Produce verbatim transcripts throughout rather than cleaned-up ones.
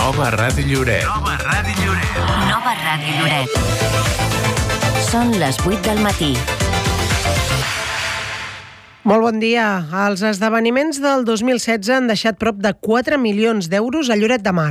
Nova Ràdio Lloret. Nova Ràdio Lloret. Nova Ràdio Lloret. Són les vuit del matí. Molt bon dia. Els esdeveniments del dos mil setze han deixat prop de quatre milions d'euros a Lloret de Mar.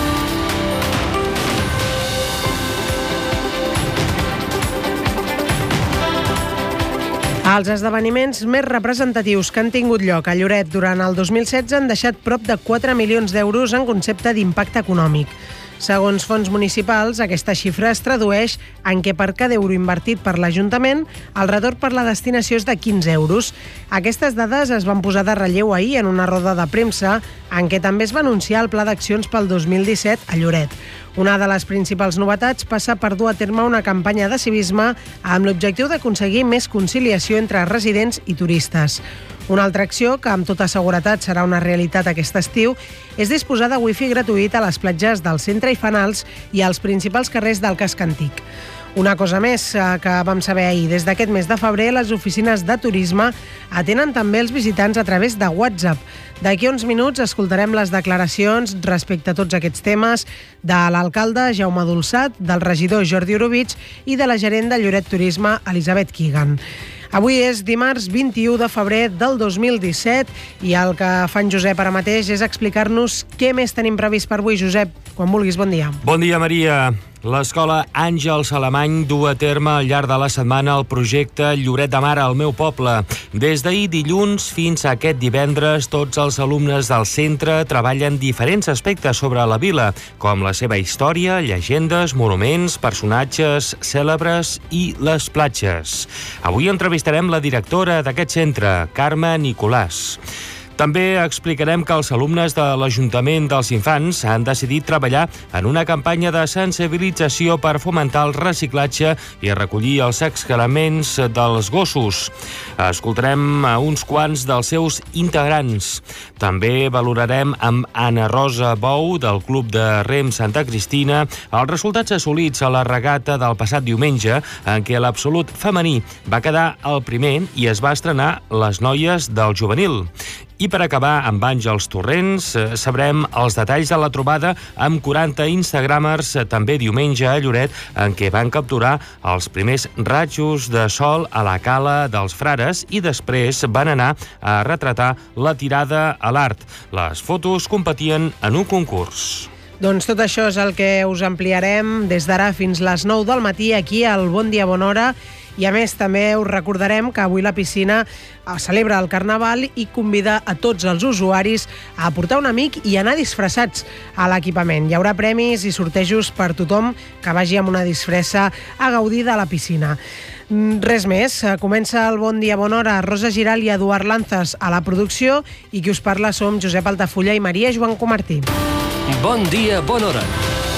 Els esdeveniments més representatius que han tingut lloc a Lloret durant el dos mil setze han deixat prop de quatre milions d'euros en concepte d'impacte econòmic. Segons fons municipals, aquesta xifra es tradueix en què per cada euro invertit per l'Ajuntament, el retorn per la destinació és de quinze euros. Aquestes dades es van posar de relleu ahir en una roda de premsa en què també es va anunciar el pla d'accions pel dos mil disset a Lloret. Una de les principals novetats passa per dur a terme una campanya de civisme amb l'objectiu d'aconseguir més conciliació entre residents i turistes. Una altra acció, que amb tota seguretat serà una realitat aquest estiu, és disposar de wifi gratuït a les platges del centre i fanals i als principals carrers del casc antic. Una cosa més que vam saber ahir. Des d'aquest mes de febrer, les oficines de turisme atenen també els visitants a través de WhatsApp. D'aquí a uns minuts escoltarem les declaracions respecte a tots aquests temes de l'alcalde Jaume Dolçat, del regidor Jordi Orobitg i de la gerent de Lloret Turisme, Elisabet Kigan. Avui és dimarts vint-i-u de febrer del dos mil disset i el que fa en Josep ara mateix és explicar-nos què més tenim previst per avui. Josep, quan vulguis, bon dia. Bon dia, Maria. L'Escola Àngels Alemany du a terme al llarg de la setmana el projecte Lloret de Mar al meu poble. Des d'ahir dilluns fins a aquest divendres, tots els alumnes del centre treballen diferents aspectes sobre la vila, com la seva història, llegendes, monuments, personatges cèlebres i les platges. Avui entrevistarem la directora d'aquest centre, Carme Nicolàs. També explicarem que els alumnes de l'Ajuntament dels Infants han decidit treballar en una campanya de sensibilització per fomentar el reciclatge i recollir els excrements dels gossos. Escoltarem a uns quants dels seus integrants. També valorarem amb Anna Rosa Bou, del Club de Rem Santa Cristina, els resultats assolits a la regata del passat diumenge, en què l'absolut femení va quedar el primer i es va estrenar les noies del juvenil. I per acabar amb Àngels Torrents, sabrem els detalls de la trobada amb quaranta instagramers també diumenge a Lloret, en què van capturar els primers ratjos de sol a la cala dels Frares i després van anar a retratar la tirada a l'art. Les fotos competien en un concurs. Doncs tot això és el que us ampliarem des d'ara fins les nou del matí aquí al Bon Dia Bona Hora. I a més també us recordarem que avui la piscina celebra el Carnaval i convida a tots els usuaris a portar un amic i anar disfressats a l'equipament. Hi haurà premis i sortejos per tothom que vagi amb una disfressa a gaudir de la piscina. Res més, comença el Bon Dia Bona Hora. Rosa Giral i Eduard Lanzas a la producció i qui us parla som Josep Altafulla i Maria Joan Comartí. Bon Dia Bona Hora.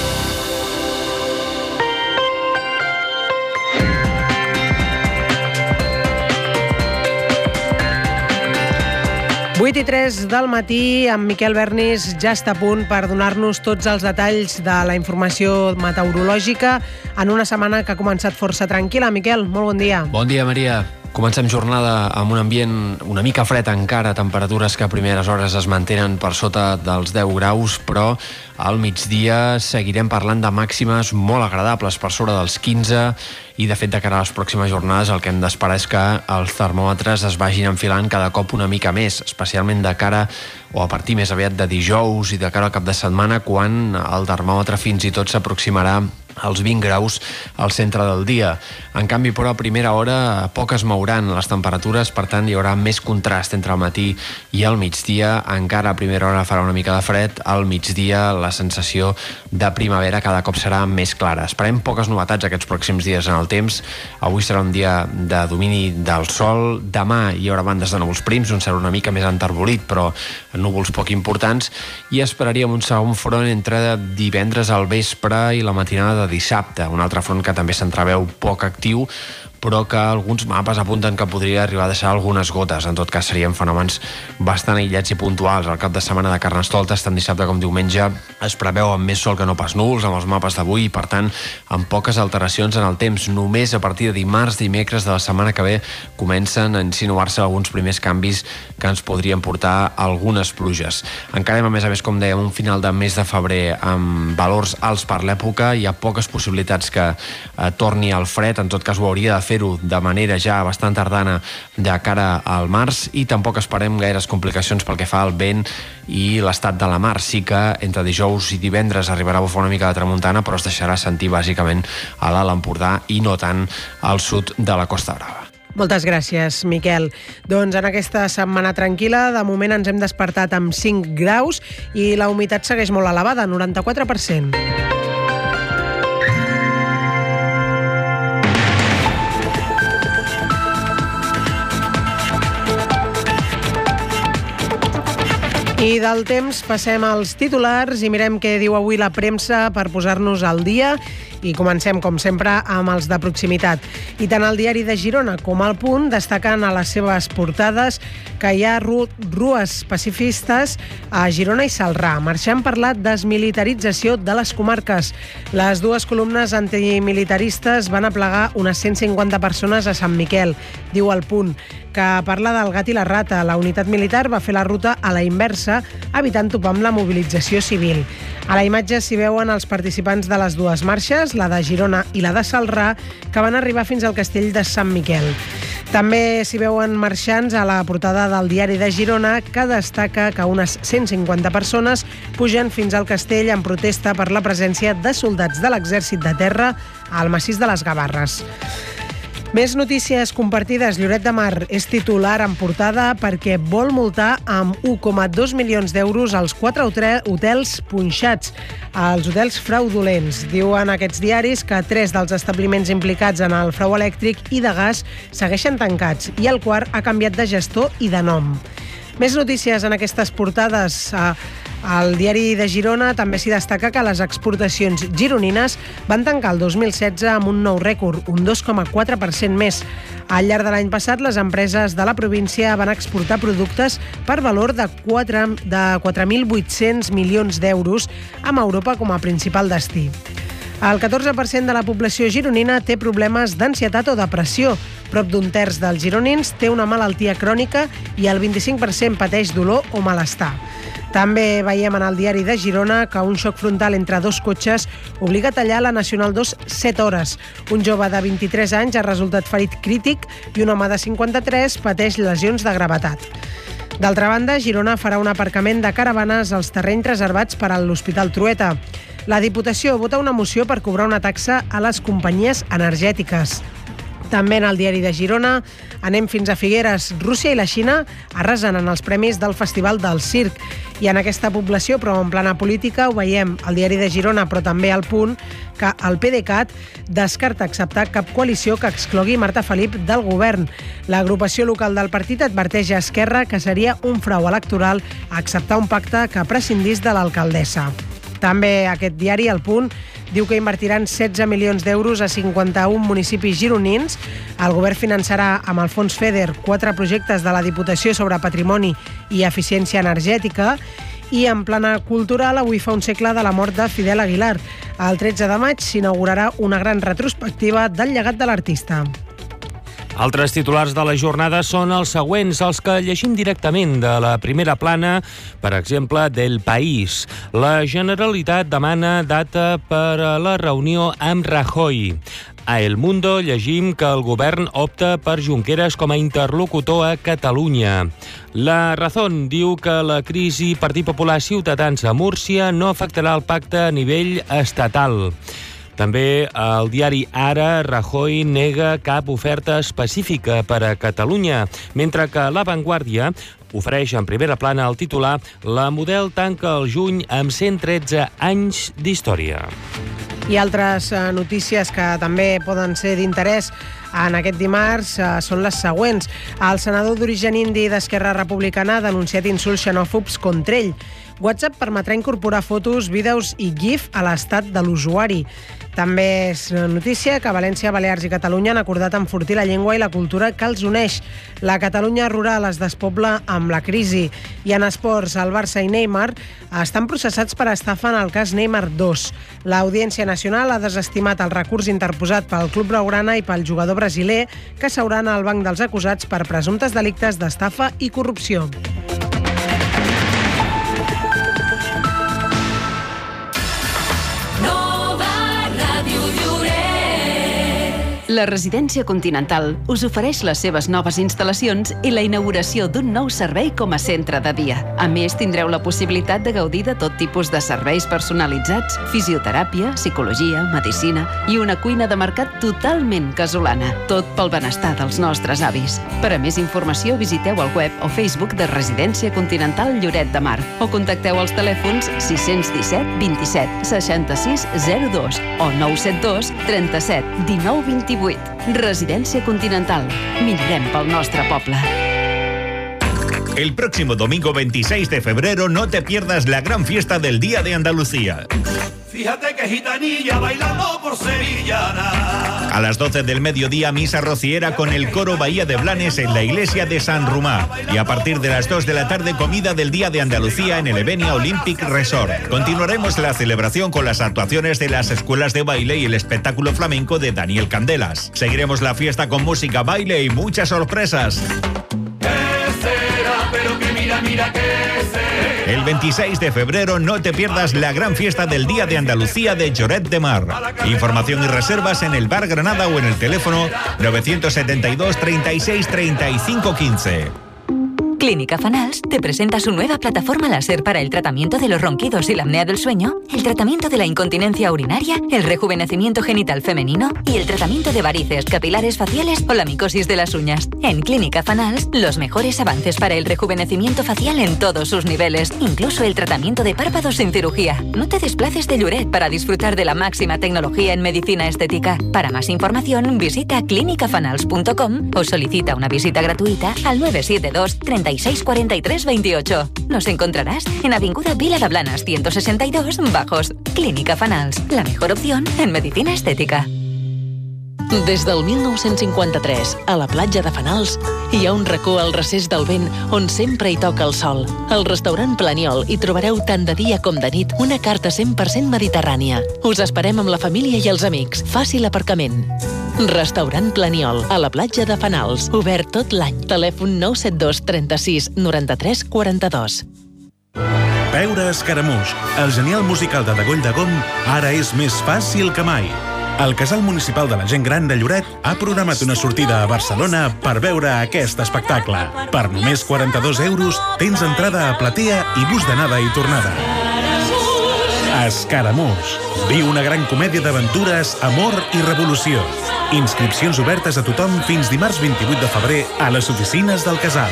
vuit i tres del matí, en Miquel Bernis ja està a punt per donar-nos tots els detalls de la informació meteorològica en una setmana que ha començat força tranquil·la. Miquel, molt bon dia. Bon dia, Maria. Comencem jornada amb un ambient una mica fred encara, temperatures que a primeres hores es mantenen per sota dels deu graus, però al migdia seguirem parlant de màximes molt agradables per sobre dels quinze i de fet de cara a les pròximes jornades el que hem d'esperar és que els termòmetres es vagin enfilant cada cop una mica més, especialment de cara o a partir més aviat de dijous i de cara al cap de setmana, quan el termòmetre fins i tot s'aproximarà als vint graus al centre del dia. En canvi, però, a primera hora poc es mouran les temperatures, per tant hi haurà més contrast entre el matí i el migdia. Encara a primera hora farà una mica de fred, al migdia la sensació de primavera cada cop serà més clara. Esperem poques novetats aquests pròxims dies en el temps. Avui serà un dia de domini del sol, demà hi haurà bandes de núvols prims, un cel una mica més enterbolit, però núvols poc importants, i esperaríem un segon front entre divendres al vespre i la matinada de dissabte, un altre front que també s'entreveu poc actiu, però que alguns mapes apunten que podria arribar a deixar algunes gotes. En tot cas, serien fenòmens bastant aïllats i puntuals. El cap de setmana de Carnestoltes, tant dissabte com diumenge, es preveu amb més sol que no pas núvols, amb els mapes d'avui, i per tant, amb poques alteracions en el temps. Només a partir de dimarts, dimecres de la setmana que ve comencen a insinuar-se alguns primers canvis que ens podrien portar algunes pluges. Encarem, a més a més, com dèiem, un final de mes de febrer amb valors alts per l'època. Hi ha poques possibilitats que eh, torni al fred, en tot cas ho hauria de fer-ho de manera ja bastant tardana de cara al març, i tampoc esperem gaires complicacions pel que fa al vent i l'estat de la mar. Sí que entre dijous i divendres arribarà a bufar una mica de tramuntana, però es deixarà sentir bàsicament a l'Alt Empordà i no tant al sud de la Costa Brava. Moltes gràcies, Miquel. Doncs en aquesta setmana tranquil·la, de moment ens hem despertat amb cinc graus i la humitat segueix molt elevada, noranta-quatre per cent. I del temps passem als titulars i mirem què diu avui la premsa per posar-nos al dia. I comencem, com sempre, amb els de proximitat. I tant el diari de Girona com el Punt destaquen a les seves portades que hi ha rues pacifistes a Girona i Celrà, marxant per la desmilitarització de les comarques. Les dues columnes antimilitaristes van aplegar unes cent cinquanta persones a Sant Miquel, diu el Punt, que parla del gat i la rata. La unitat militar va fer la ruta a la inversa, evitant topar amb la mobilització civil. A la imatge s'hi veuen els participants de les dues marxes, la de Girona i la de Celrà, que van arribar fins al castell de Sant Miquel. També s'hi veuen marxants a la portada del diari de Girona, que destaca que unes cent cinquanta persones pugen fins al castell en protesta per la presència de soldats de l'exèrcit de terra al massís de les Gavarres. Més notícies compartides. Lloret de Mar és titular en portada perquè vol multar amb un coma dos milions d'euros als quatre hotels punxats, els hotels fraudulents. Diuen aquests diaris que tres dels establiments implicats en el frau elèctric i de gas segueixen tancats i el quart ha canviat de gestor i de nom. Més notícies en aquestes portades. Al diari de Girona també s'hi destaca que les exportacions gironines van tancar el dos mil setze amb un nou rècord, un dos coma quatre per cent més. Al llarg de l'any passat, les empreses de la província van exportar productes per valor de quatre mil vuit-cents milions d'euros, amb Europa com a principal destí. El catorze per cent de la població gironina té problemes d'ansietat o depressió. Prop d'un terç dels gironins té una malaltia crònica i el vint-i-cinc per cent pateix dolor o malestar. També veiem en el diari de Girona que un xoc frontal entre dos cotxes obliga a tallar la Nacional dos set hores. Un jove de vint-i-tres anys ha resultat ferit crític i un home de cinquanta-tres pateix lesions de gravetat. D'altra banda, Girona farà un aparcament de caravanes als terrenys reservats per a l'Hospital Trueta. La Diputació vota una moció per cobrar una taxa a les companyies energètiques. També en el diari de Girona anem fins a Figueres. Rússia i la Xina arrasen en els premis del Festival del Circ. I en aquesta població, però en plana política, ho veiem al diari de Girona, però també al Punt, que el PDeCAT descarta acceptar cap coalició que exclogui Marta Felip del govern. L'agrupació local del partit adverteix a Esquerra que seria un frau electoral acceptar un pacte que prescindís de l'alcaldessa. També aquest diari, El Punt, diu que invertiran setze milions d'euros a cinquanta-un municipis gironins. El govern finançarà amb el fons FEDER quatre projectes de la Diputació sobre patrimoni i eficiència energètica. I en plana cultural, avui fa un segle de la mort de Fidel Aguilar. El tretze de maig s'inaugurarà una gran retrospectiva del llegat de l'artista. Altres titulars de la jornada són els següents, els que llegim directament de la primera plana, per exemple, del País. La Generalitat demana data per a la reunió amb Rajoy. A El Mundo llegim que el govern opta per Junqueras com a interlocutor a Catalunya. La Razón diu que la crisi Partit Popular Ciutadans a Múrcia no afectarà el pacte a nivell estatal. També el diari Ara, Rajoy nega cap oferta específica per a Catalunya, mentre que La Vanguardia ofereix en primera plana el titular La Model tanca el juny amb cent tretze anys d'història. I altres notícies que també poden ser d'interès en aquest dimarts eh, són les següents. El senador d'origen indi d'Esquerra Republicana ha denunciat insults xenòfobs contra ell. WhatsApp permetrà incorporar fotos, vídeos i GIF a l'estat de l'usuari. També és notícia que València, Balears i Catalunya han acordat enfortir la llengua i la cultura que els uneix. La Catalunya rural es despobla amb la crisi. I en esports, el Barça i Neymar estan processats per estafa en el cas Neymar dos. L'Audiència Nacional ha desestimat el recurs interposat pel club blaugrana i pel jugador brasiler, que seuran al banc dels acusats per presumptes delictes d'estafa i corrupció. La Residència Continental us ofereix les seves noves instal·lacions i la inauguració d'un nou servei com a centre de dia. A més, tindreu la possibilitat de gaudir de tot tipus de serveis personalitzats, fisioteràpia, psicologia, medicina i una cuina de mercat totalment casolana. Tot pel benestar dels nostres avis. Per a més informació, visiteu el web o Facebook de Residència Continental Lloret de Mar o contacteu als telèfons sis un set, vint-i-set, seixanta-sis, zero dos o nou set dos, trenta-set, dinou, vint-i-vuit. Residència Continental. Millorem pel nostre poble. El próximo domingo veintiséis de febrero no te pierdas la gran fiesta del Día de Andalucía. Fíjate que gitanilla bailando por sevillana. A las doce del mediodía, misa rociera con el coro Bahía de Blanes en la iglesia de San Romà. Y a partir de las dos de la tarde, comida del Día de Andalucía en el Evenia Olympic Resort. Continuaremos la celebración con las actuaciones de las escuelas de baile y el espectáculo flamenco de Daniel Candelas. Seguiremos la fiesta con música, baile y muchas sorpresas. ¿Qué será? Pero que mira, mira qué será. El veintiséis de febrero no te pierdas la gran fiesta del Día de Andalucía de Lloret de Mar. Información y reservas en el Bar Granada o en el teléfono nueve siete dos, treinta y seis, treinta y cinco, quince. Clínica Fanals te presenta su nueva plataforma láser para el tratamiento de los ronquidos y la apnea del sueño, el tratamiento de la incontinencia urinaria, el rejuvenecimiento genital femenino y el tratamiento de varices, capilares faciales o la micosis de las uñas. En Clínica Fanals, los mejores avances para el rejuvenecimiento facial en todos sus niveles, incluso el tratamiento de párpados sin cirugía. No te desplaces de Lloret para disfrutar de la máxima tecnología en medicina estética. Para más información, visita clínica fanals punto com o solicita una visita gratuita al nueve siete dos, treinta y seis, cuarenta y tres, veintiocho. Nos encontrarás en Avinguda Vila de Blanes ciento sesenta y dos, Bajos. Clínica Fanals, la mejor opción en medicina estética. Des del mil nou-cents cinquanta-tres, a la platja de Fanals, hi ha un racó al recés del vent on sempre hi toca el sol. Al restaurant Planiol hi trobareu tant de dia com de nit una carta cent per cent mediterrània. Us esperem amb la família i els amics. Fàcil aparcament. Restaurant Planiol, a la platja de Fanals. Obert tot l'any. Telèfon nou set dos, trenta-sis, noranta-tres, quaranta-dos. Veure Escaramuix, el genial musical de Degoll de Gom, ara és més fàcil que mai. El Casal Municipal de la Gent Gran de Lloret ha programat una sortida a Barcelona per veure aquest espectacle. Per només quaranta-dos euros tens entrada a platea i bus d'anada i tornada. Escaramuix. Viu una gran comèdia d'aventures, amor i revolució. Inscripcions obertes a tothom fins dimarts vint-i-vuit de febrer a les oficines del Casal.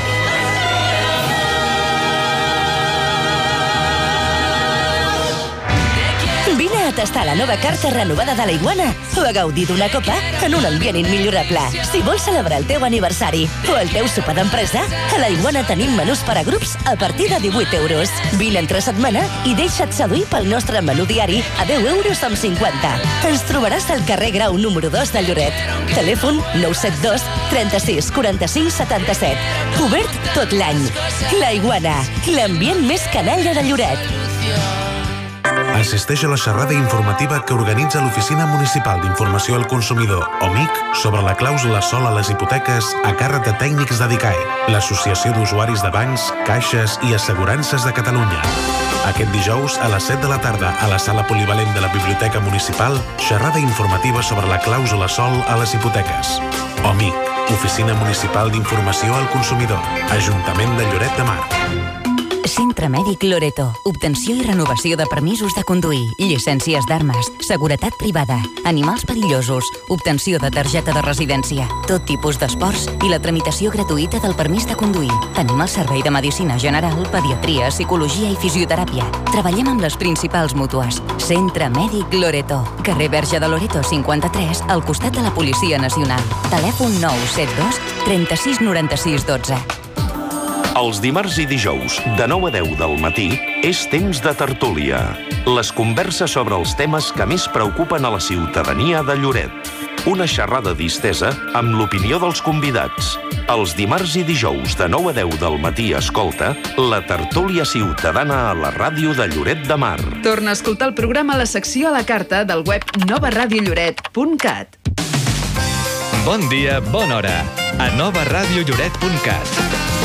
Vine a tastar la nova carta renovada de la Iguana o a gaudir d'una copa en un ambient immillorable. Si vols celebrar el teu aniversari o el teu sopar d'empresa, a la Iguana tenim menús per a grups a partir de divuit euros. Vine entre setmana i deixa't seduir pel nostre menú diari a deu euros amb cinquanta. Ens trobaràs al carrer Grau número dos de Lloret. Telèfon nou set dos, trenta-sis, quaranta-cinc, setanta-set. Obert tot l'any. La Iguana, l'ambient més canalla de Lloret. Assisteix a la xerrada informativa que organitza l'Oficina Municipal d'Informació al Consumidor, O M I C, sobre la clàusula sol a les hipoteques a càrrec de tècnics de DICAE, l'Associació d'Usuaris de Bancs, Caixes i Assegurances de Catalunya. Aquest dijous, a les set de la tarda, a la sala polivalent de la Biblioteca Municipal, xerrada informativa sobre la clàusula sol a les hipoteques. O M I C, Oficina Municipal d'Informació al Consumidor, Ajuntament de Lloret de Mar. Centre Mèdic Loreto. Obtenció i renovació de permisos de conduir, llicències d'armes, seguretat privada, animals perillosos, obtenció de targeta de residència, tot tipus d'esports i la tramitació gratuïta del permís de conduir. Tenim el servei de medicina general, pediatria, psicologia i fisioteràpia. Treballem amb les principals mútues. Centre Mèdic Loreto. Carrer Verge de Loreto cinquanta-tres, al costat de la Policia Nacional. Telèfon nou set dos, trenta-sis noranta-sis dotze. Els dimarts i dijous, de nou a deu del matí, és temps de tertúlia. Les converses sobre els temes que més preocupen a la ciutadania de Lloret. Una xerrada distesa amb l'opinió dels convidats. Els dimarts i dijous, de nou a deu del matí, escolta la tertúlia ciutadana a la ràdio de Lloret de Mar. Torna a escoltar el programa a la secció a la carta del web nova ràdio lloret punt cat. Bon dia, bona hora. A nova ràdio lloret punt cat.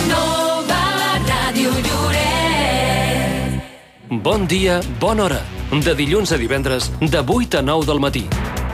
Bon dia, bona hora. De dilluns a divendres, de vuit a nou del matí.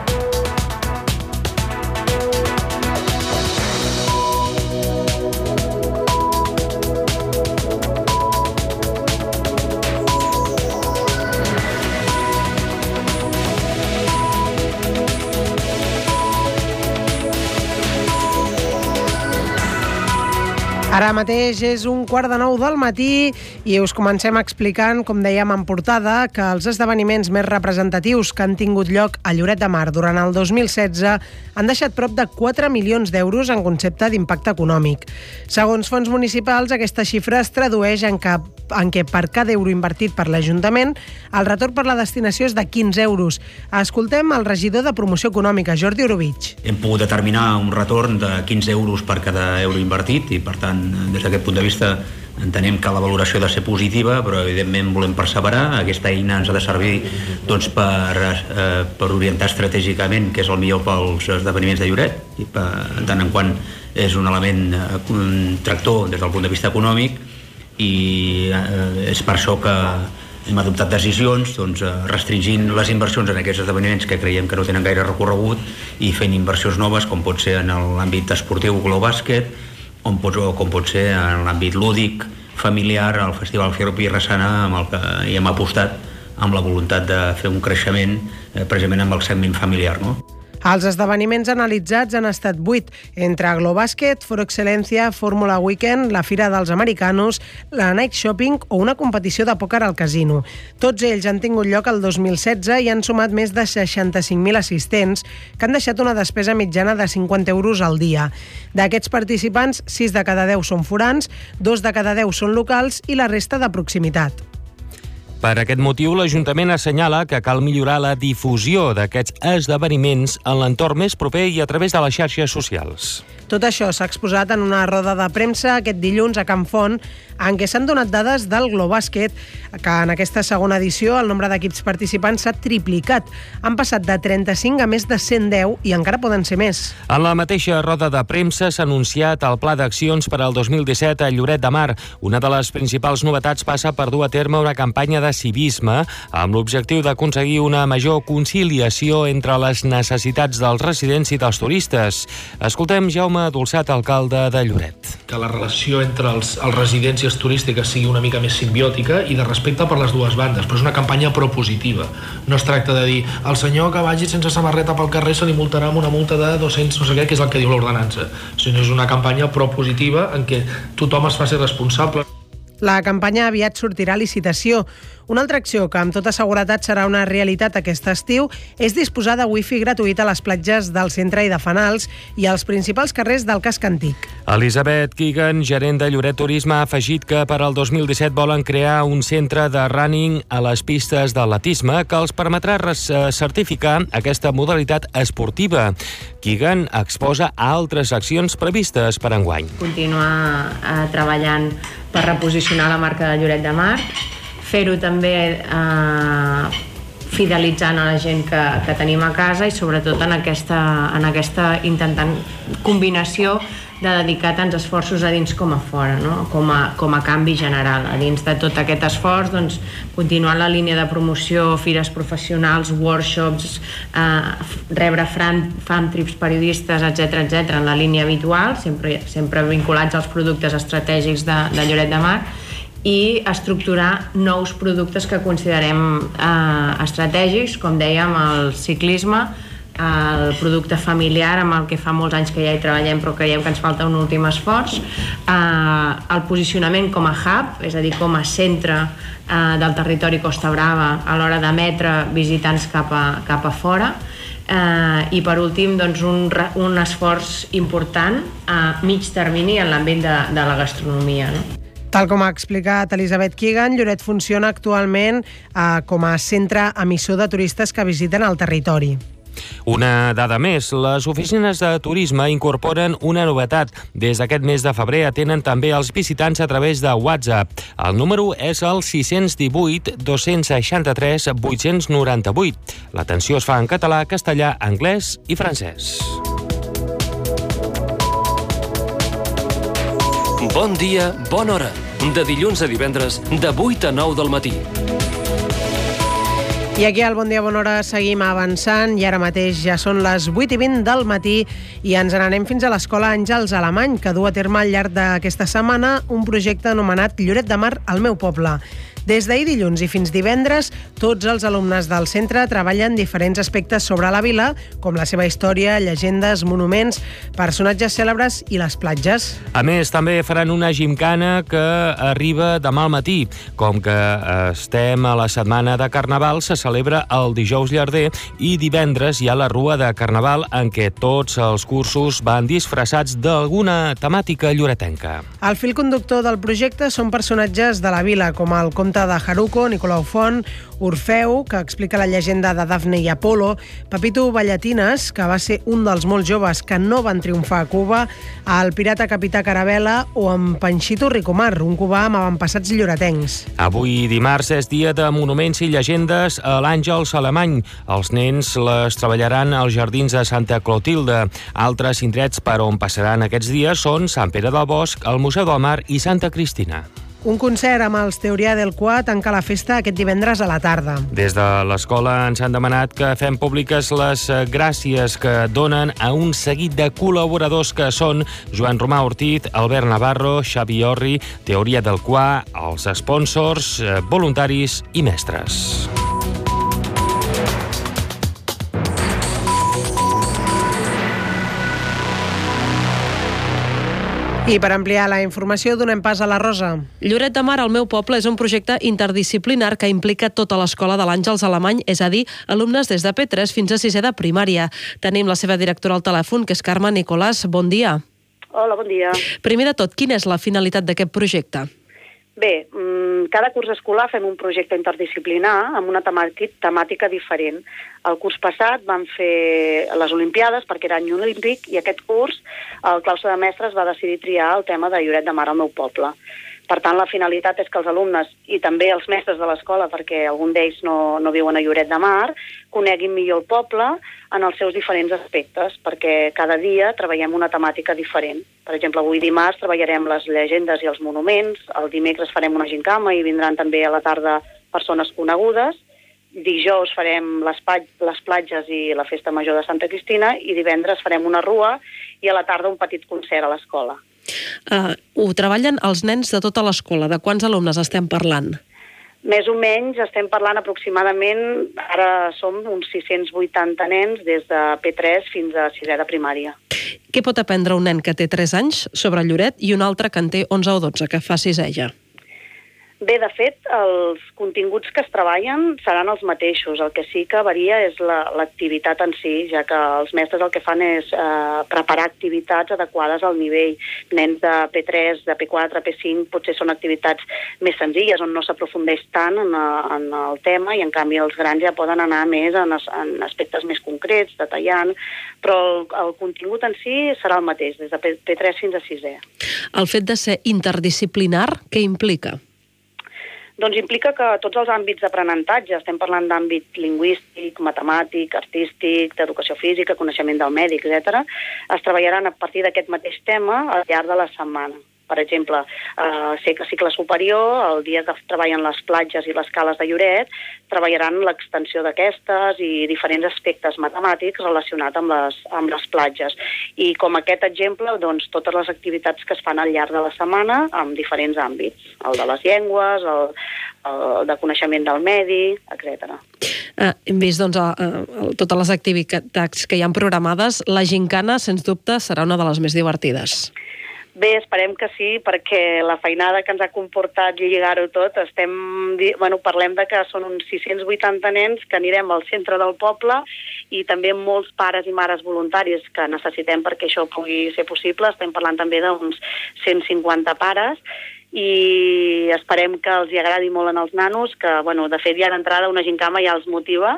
Ara mateix és un quart de nou del matí i us comencem explicant, com dèiem en portada, que els esdeveniments més representatius que han tingut lloc a Lloret de Mar durant el dos mil setze han deixat prop de quatre milions d'euros en concepte d'impacte econòmic. Segons fons municipals, aquesta xifra es tradueix en que, en que per cada euro invertit per l'Ajuntament, el retorn per la destinació és de quinze euros. Escoltem el regidor de Promoció Econòmica, Jordi Orobitg. Hem pogut determinar un retorn de quinze euros per cada euro invertit i, per tant, des d'aquest punt de vista entenem que la valoració ha de ser positiva, però evidentment volem perseverar. Aquesta eina ens ha de servir doncs, per, eh, per orientar estratègicament què és el millor pels esdeveniments de Lloret, i per, en tant en quant és un element eh, un tractor des del punt de vista econòmic, i eh, és per això que hem adoptat decisions doncs, restringint les inversions en aquests esdeveniments que creiem que no tenen gaire recorregut i fent inversions noves, com pot ser en l'àmbit esportiu Globàsquet, on pot, o com pot ser en l'àmbit lúdic, familiar, el Festival Fierro Pirrassana, amb el que hi hem apostat amb la voluntat de fer un creixement eh, precisament amb el segment familiar, no? Els esdeveniments analitzats han estat vuit, entre Globàsquet, Foro Excel·lència, Fórmula Weekend, la Fira dels Americanos, la Night Shopping o una competició de pòquer al casino. Tots ells han tingut lloc el dos mil setze i han sumat més de seixanta-cinc mil assistents, que han deixat una despesa mitjana de cinquanta euros al dia. D'aquests participants, sis de cada deu són forans, dos de cada deu són locals i la resta de proximitat. Per aquest motiu, l'Ajuntament assenyala que cal millorar la difusió d'aquests esdeveniments en l'entorn més proper i a través de les xarxes socials. Tot això s'ha exposat en una roda de premsa aquest dilluns a Can Font, en què s'han donat dades del Globàsquet, que en aquesta segona edició el nombre d'equips participants s'ha triplicat. Han passat de trenta-cinc a més de cent deu i encara poden ser més. En la mateixa roda de premsa s'ha anunciat el pla d'accions per al dos mil disset a Lloret de Mar. Una de les principals novetats passa per dur a terme una campanya de civisme amb l'objectiu d'aconseguir una major conciliació entre les necessitats dels residents i dels turistes. Escoltem Jaume Dolçat, alcalde de Lloret. Que la relació entre els, els residents i els turístiques sigui una mica més simbiòtica i de respecte per les dues bandes, però és una campanya propositiva. No es tracta de dir al senyor que vagi sense samarreta pel carrer se li multarà amb una multa de dos-cents no sé què, que és el que diu l'ordenança, sinó és una campanya propositiva en què tothom es faci responsable. La campanya aviat sortirà a licitació. Una altra acció que amb tota seguretat serà una realitat aquest estiu és disposar de wifi gratuït a les platges del centre i de Fanals i als principals carrers del casc antic. Elisabet Keegan, gerent de Lloret Turisme, ha afegit que per al dos mil disset volen crear un centre de running a les pistes d'atletisme que els permetrà certificar aquesta modalitat esportiva. Keegan exposa altres accions previstes per enguany. Continuar eh, treballant per reposicionar la marca de Lloret de Mar, fer-ho també eh, fidelitzant a la gent que, que tenim a casa i sobretot en aquesta, en aquesta intentant combinació de dedicar tants esforços a dins com a fora, no? com, a, com a canvi general. A dins de tot aquest esforç, doncs, continuar la línia de promoció, fires professionals, workshops, eh, rebre fan, fan trips periodistes, etcètera, etcètera, en la línia habitual, sempre, sempre vinculats als productes estratègics de, de Lloret de Mar, i estructurar nous productes que considerem eh, estratègics, com dèiem, el ciclisme, el producte familiar amb el que fa molts anys que ja hi treballem però creiem que ens falta un últim esforç, eh, el posicionament com a hub, és a dir, com a centre eh, del territori Costa Brava a l'hora d'emetre visitants cap a, cap a fora, eh, i per últim doncs, un, un esforç important a mig termini en l'àmbit de, de la gastronomia, no? Tal com ha explicat Elisabet Keegan, Lloret funciona actualment eh, com a centre emissor de turistes que visiten el territori. Una dada més, les oficines de turisme incorporen una novetat. Des d'aquest mes de febrer atenen també els visitants a través de WhatsApp. El número és el sis un vuit, dos sis tres, vuit nou vuit. L'atenció es fa en català, castellà, anglès i francès. Bon dia, bona hora. De dilluns a divendres, de vuit a nou del matí. I aquí al Bon Dia, Bona Hora seguim avançant i ara mateix ja són les vuit i vint del matí i ens n'anem fins a l'Escola Àngels Alemany, que du a terme al llarg d'aquesta setmana un projecte anomenat Lloret de Mar, al meu poble. Des d'ahir dilluns i fins divendres, tots els alumnes del centre treballen diferents aspectes sobre la vila, com la seva història, llegendes, monuments, personatges cèlebres i les platges. A més, també faran una gimcana que arriba demà al matí. Com que estem a la setmana de Carnaval, se celebra el dijous llarder i divendres hi ha la rua de Carnaval en què tots els cursos van disfressats d'alguna temàtica lloretenca. El fil conductor del projecte són personatges de la vila, com el comte de Jaruco, Nicolau Font, Orfeu, que explica la llegenda de Dafne i Apolo, Pepito Ballatines, que va ser un dels molts joves que no van triomfar a Cuba, el pirata capità Carabela o en Panxito Ricomar, un cubà amb avantpassats lloretencs. Avui dimarts és dia de monuments i llegendes a l'Àngels Alemany. Els nens les treballaran als jardins de Santa Clotilde. Altres indrets per on passaran aquests dies són Sant Pere del Bosc, el Museu del Mar i Santa Cristina. Un concert amb els Teoria del Qua tanca la festa aquest divendres a la tarda. Des de l'escola ens han demanat que fem públiques les gràcies que donen a un seguit de col·laboradors que són Joan Romà Ortiz, Albert Navarro, Xavi Orri, Teoria del Qua, els sponsors, voluntaris i mestres. I per ampliar la informació donem pas a la Rosa. Lloret de Mar, al meu poble, és un projecte interdisciplinar que implica tota l'escola de l'Àngels Alemany, és a dir, alumnes des de P tres fins a sisè de primària. Tenim la seva directora al telèfon, que és Carme Nicolàs. Bon dia. Hola, bon dia. Primer de tot, quina és la finalitat d'aquest projecte? Bé, cada curs escolar fem un projecte interdisciplinar amb una temàtica diferent. El curs passat vam fer les Olimpiades perquè era any olímpic i aquest curs el claustre de mestres va decidir triar el tema de Lloret de Mar al meu poble. Per tant, la finalitat és que els alumnes i també els mestres de l'escola, perquè algun d'ells no, no viuen a Lloret de Mar, coneguin millor el poble en els seus diferents aspectes, perquè cada dia treballem una temàtica diferent. Per exemple, avui dimarts treballarem les llegendes i els monuments, el dimecres farem una gincama i vindran també a la tarda persones conegudes, dijous farem les, les platges i la festa major de Santa Cristina i divendres farem una rua i a la tarda un petit concert a l'escola. Uh, ho treballen els nens de tota l'escola. De quants alumnes estem parlant? Més o menys estem parlant aproximadament, ara som uns sis-cents vuitanta nens des de P tres fins a sisè de primària. Què pot aprendre un nen que té tres anys sobre Lloret i un altre que en té onze o dotze, que fa sisè ja? Bé, de fet, els continguts que es treballen seran els mateixos. El que sí que varia és l'activitat en si, ja que els mestres el que fan és eh, preparar activitats adequades al nivell. Nens de P tres, de P quatre, P cinc, potser són activitats més senzilles, on no s'aprofundeix tant en, en el tema, i en canvi els grans ja poden anar més en, en aspectes més concrets, detallant, però el, el contingut en si serà el mateix, des de P tres fins a sisè. El fet de ser interdisciplinar, què implica? Doncs implica que tots els àmbits d'aprenentatge, estem parlant d'àmbit lingüístic, matemàtic, artístic, d'educació física, coneixement del medi, etcètera, es treballaran a partir d'aquest mateix tema al llarg de la setmana. Per exemple, eh, sé que a cicle superior, el dia que treballen les platges i les cales de Lloret, treballaran l'extensió d'aquestes i diferents aspectes matemàtics relacionats amb les, amb les platges. I com aquest exemple, doncs, totes les activitats que es fan al llarg de la setmana en diferents àmbits. El de les llengües, el, el de coneixement del medi, etcètera. Uh, hem vist doncs, a, a, a, totes les activitats que hi han programades. La gincana, sens dubte, serà una de les més divertides. Bé, esperem que sí, perquè la feinada que ens ha comportat lligar-ho tot, estem, bueno, parlem de que són uns sis-cents vuitanta nens que anirem al centre del poble i també molts pares i mares voluntaris que necessitem perquè això pugui ser possible. Estem parlant també d'uns cent cinquanta pares i esperem que els hi agradi molt en els nanos, que, bueno, de fet, ja d'entrada una gincama ja els motiva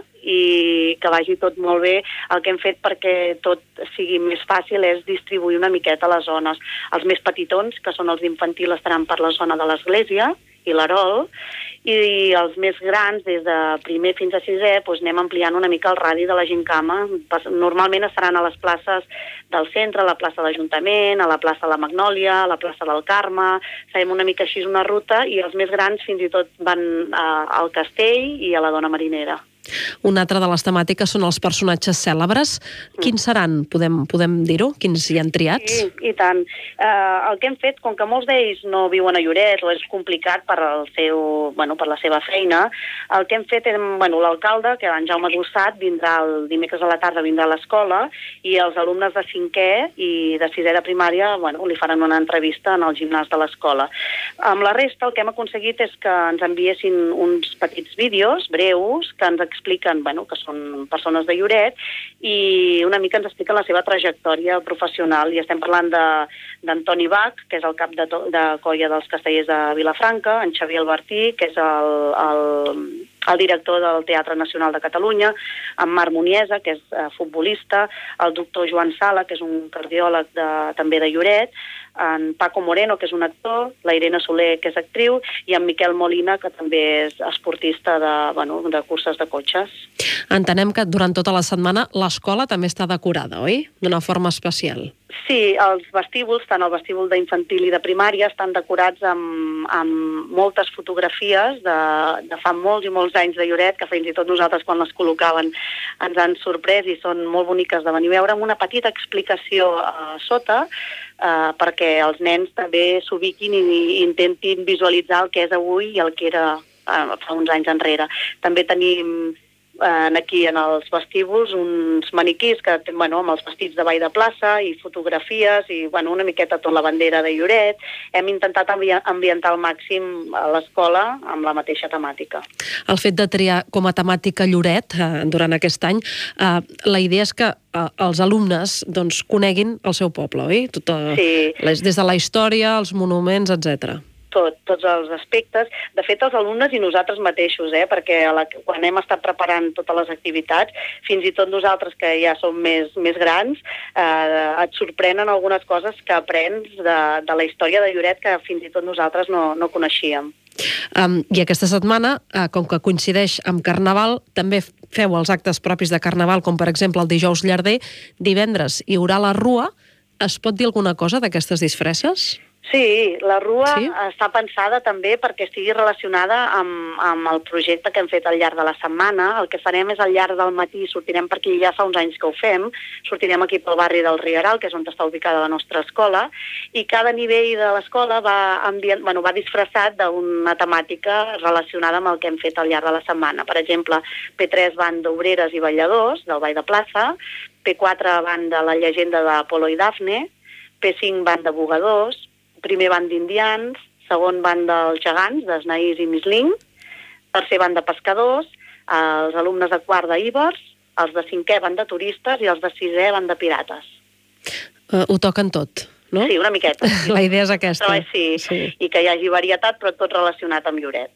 i que vagi tot molt bé. El que hem fet perquè tot sigui més fàcil és distribuir una miqueta les zones. Els més petitons, que són els d'infantil, estaran per la zona de l'església i l'Arol, i els més grans, des de primer fins a sisè, doncs anem ampliant una mica el radi de la gincama. Normalment estaran a les places del centre, a la plaça de l'Ajuntament, a la plaça de la Magnòlia, a la plaça del Carme. Sabem una mica així una ruta i els més grans fins i tot van al Castell i a la Dona Marinera. Una altra de les temàtiques són els personatges cèlebres. Quins seran? Podem, podem dir-ho? Quins hi han triats? Sí, i tant. Eh, el que hem fet, com que molts d'ells no viuen a Lloret o és complicat per, el seu, bueno, per la seva feina, el que hem fet és, bueno, l'alcalde, que en Jaume Dolçat, vindrà el dimecres a la tarda, vindrà a l'escola, i els alumnes de cinquè i de sisè de primària, bueno, li faran una entrevista en el gimnàs de l'escola. Amb la resta, el que hem aconseguit és que ens enviessin uns petits vídeos breus que ens expliquen, bueno, que són persones de Lloret i una mica ens expliquen la seva trajectòria professional. I estem parlant d'Antoni Bach, que és el cap de, de colla dels castellers de Vilafranca, en Xavier Albertí, que és el, el, el director del Teatre Nacional de Catalunya, en Marc Muniesa, que és uh, futbolista, el doctor Joan Sala, que és un cardiòleg de, també de Lloret, en Paco Moreno, que és un actor, la Irene Soler, que és actriu, i en Miquel Molina, que també és esportista de, bueno, de curses de cotxes. Entenem que durant tota la setmana l'escola també està decorada, oi? D'una forma especial. Sí, els vestíbuls, tant el vestíbul d'infantil i de primària, estan decorats amb, amb moltes fotografies de, de fa molts i molts anys de Lloret, que fins i tot nosaltres quan les col·locaven ens han sorprès i són molt boniques de venir a veure, amb una petita explicació a sota, eh, perquè els nens també s'ubiquin i, i intentin visualitzar el que és avui i el que era eh, fa uns anys enrere. També tenim aquí en els vestíbuls uns maniquís que, bueno, amb els vestits de ball de plaça i fotografies i, bueno, una miqueta tot la bandera de Lloret. Hem intentat ambientar al màxim a l'escola amb la mateixa temàtica. El fet de triar com a temàtica Lloret eh, durant aquest any, eh, la idea és que eh, els alumnes doncs, coneguin el seu poble, oi? Tot, eh, sí. Des de la història, els monuments, etcètera. Tot, tots els aspectes. De fet, els alumnes i nosaltres mateixos, eh, perquè a la, quan hem estat preparant totes les activitats, fins i tot nosaltres que ja som més, més grans, eh, et sorprenen algunes coses que aprens de, de la història de Lloret que fins i tot nosaltres no, no coneixíem. Um, I aquesta setmana, uh, com que coincideix amb Carnaval, també feu els actes propis de Carnaval, com per exemple el dijous llarder, divendres hi haurà la Rua. Es pot dir alguna cosa d'aquestes disfresses? Sí, la Rua sí? està pensada també perquè estigui relacionada amb, amb el projecte que hem fet al llarg de la setmana. El que farem és al llarg del matí, sortirem per aquí, ja fa uns anys que ho fem, sortirem aquí pel barri del Rieral, que és on està ubicada la nostra escola, i cada nivell de l'escola va, ambient, bueno, va disfressat d'una temàtica relacionada amb el que hem fet al llarg de la setmana. Per exemple, P tres van d'obreres i balladors, del ball de plaça, P quatre van de la llegenda d'Apolo i Dafne, P cinc van de bugadors, primer van d'indians, segon van dels gegants, d'Esnaís i Misling, tercer van de pescadors, els alumnes de quart d'Ibers, els de cinquè van de turistes i els de sisè van de pirates. Uh, ho toquen tot, no? Sí, una miqueta. La idea és aquesta. Però, sí, sí, i que hi hagi varietat, però tot relacionat amb Lloret.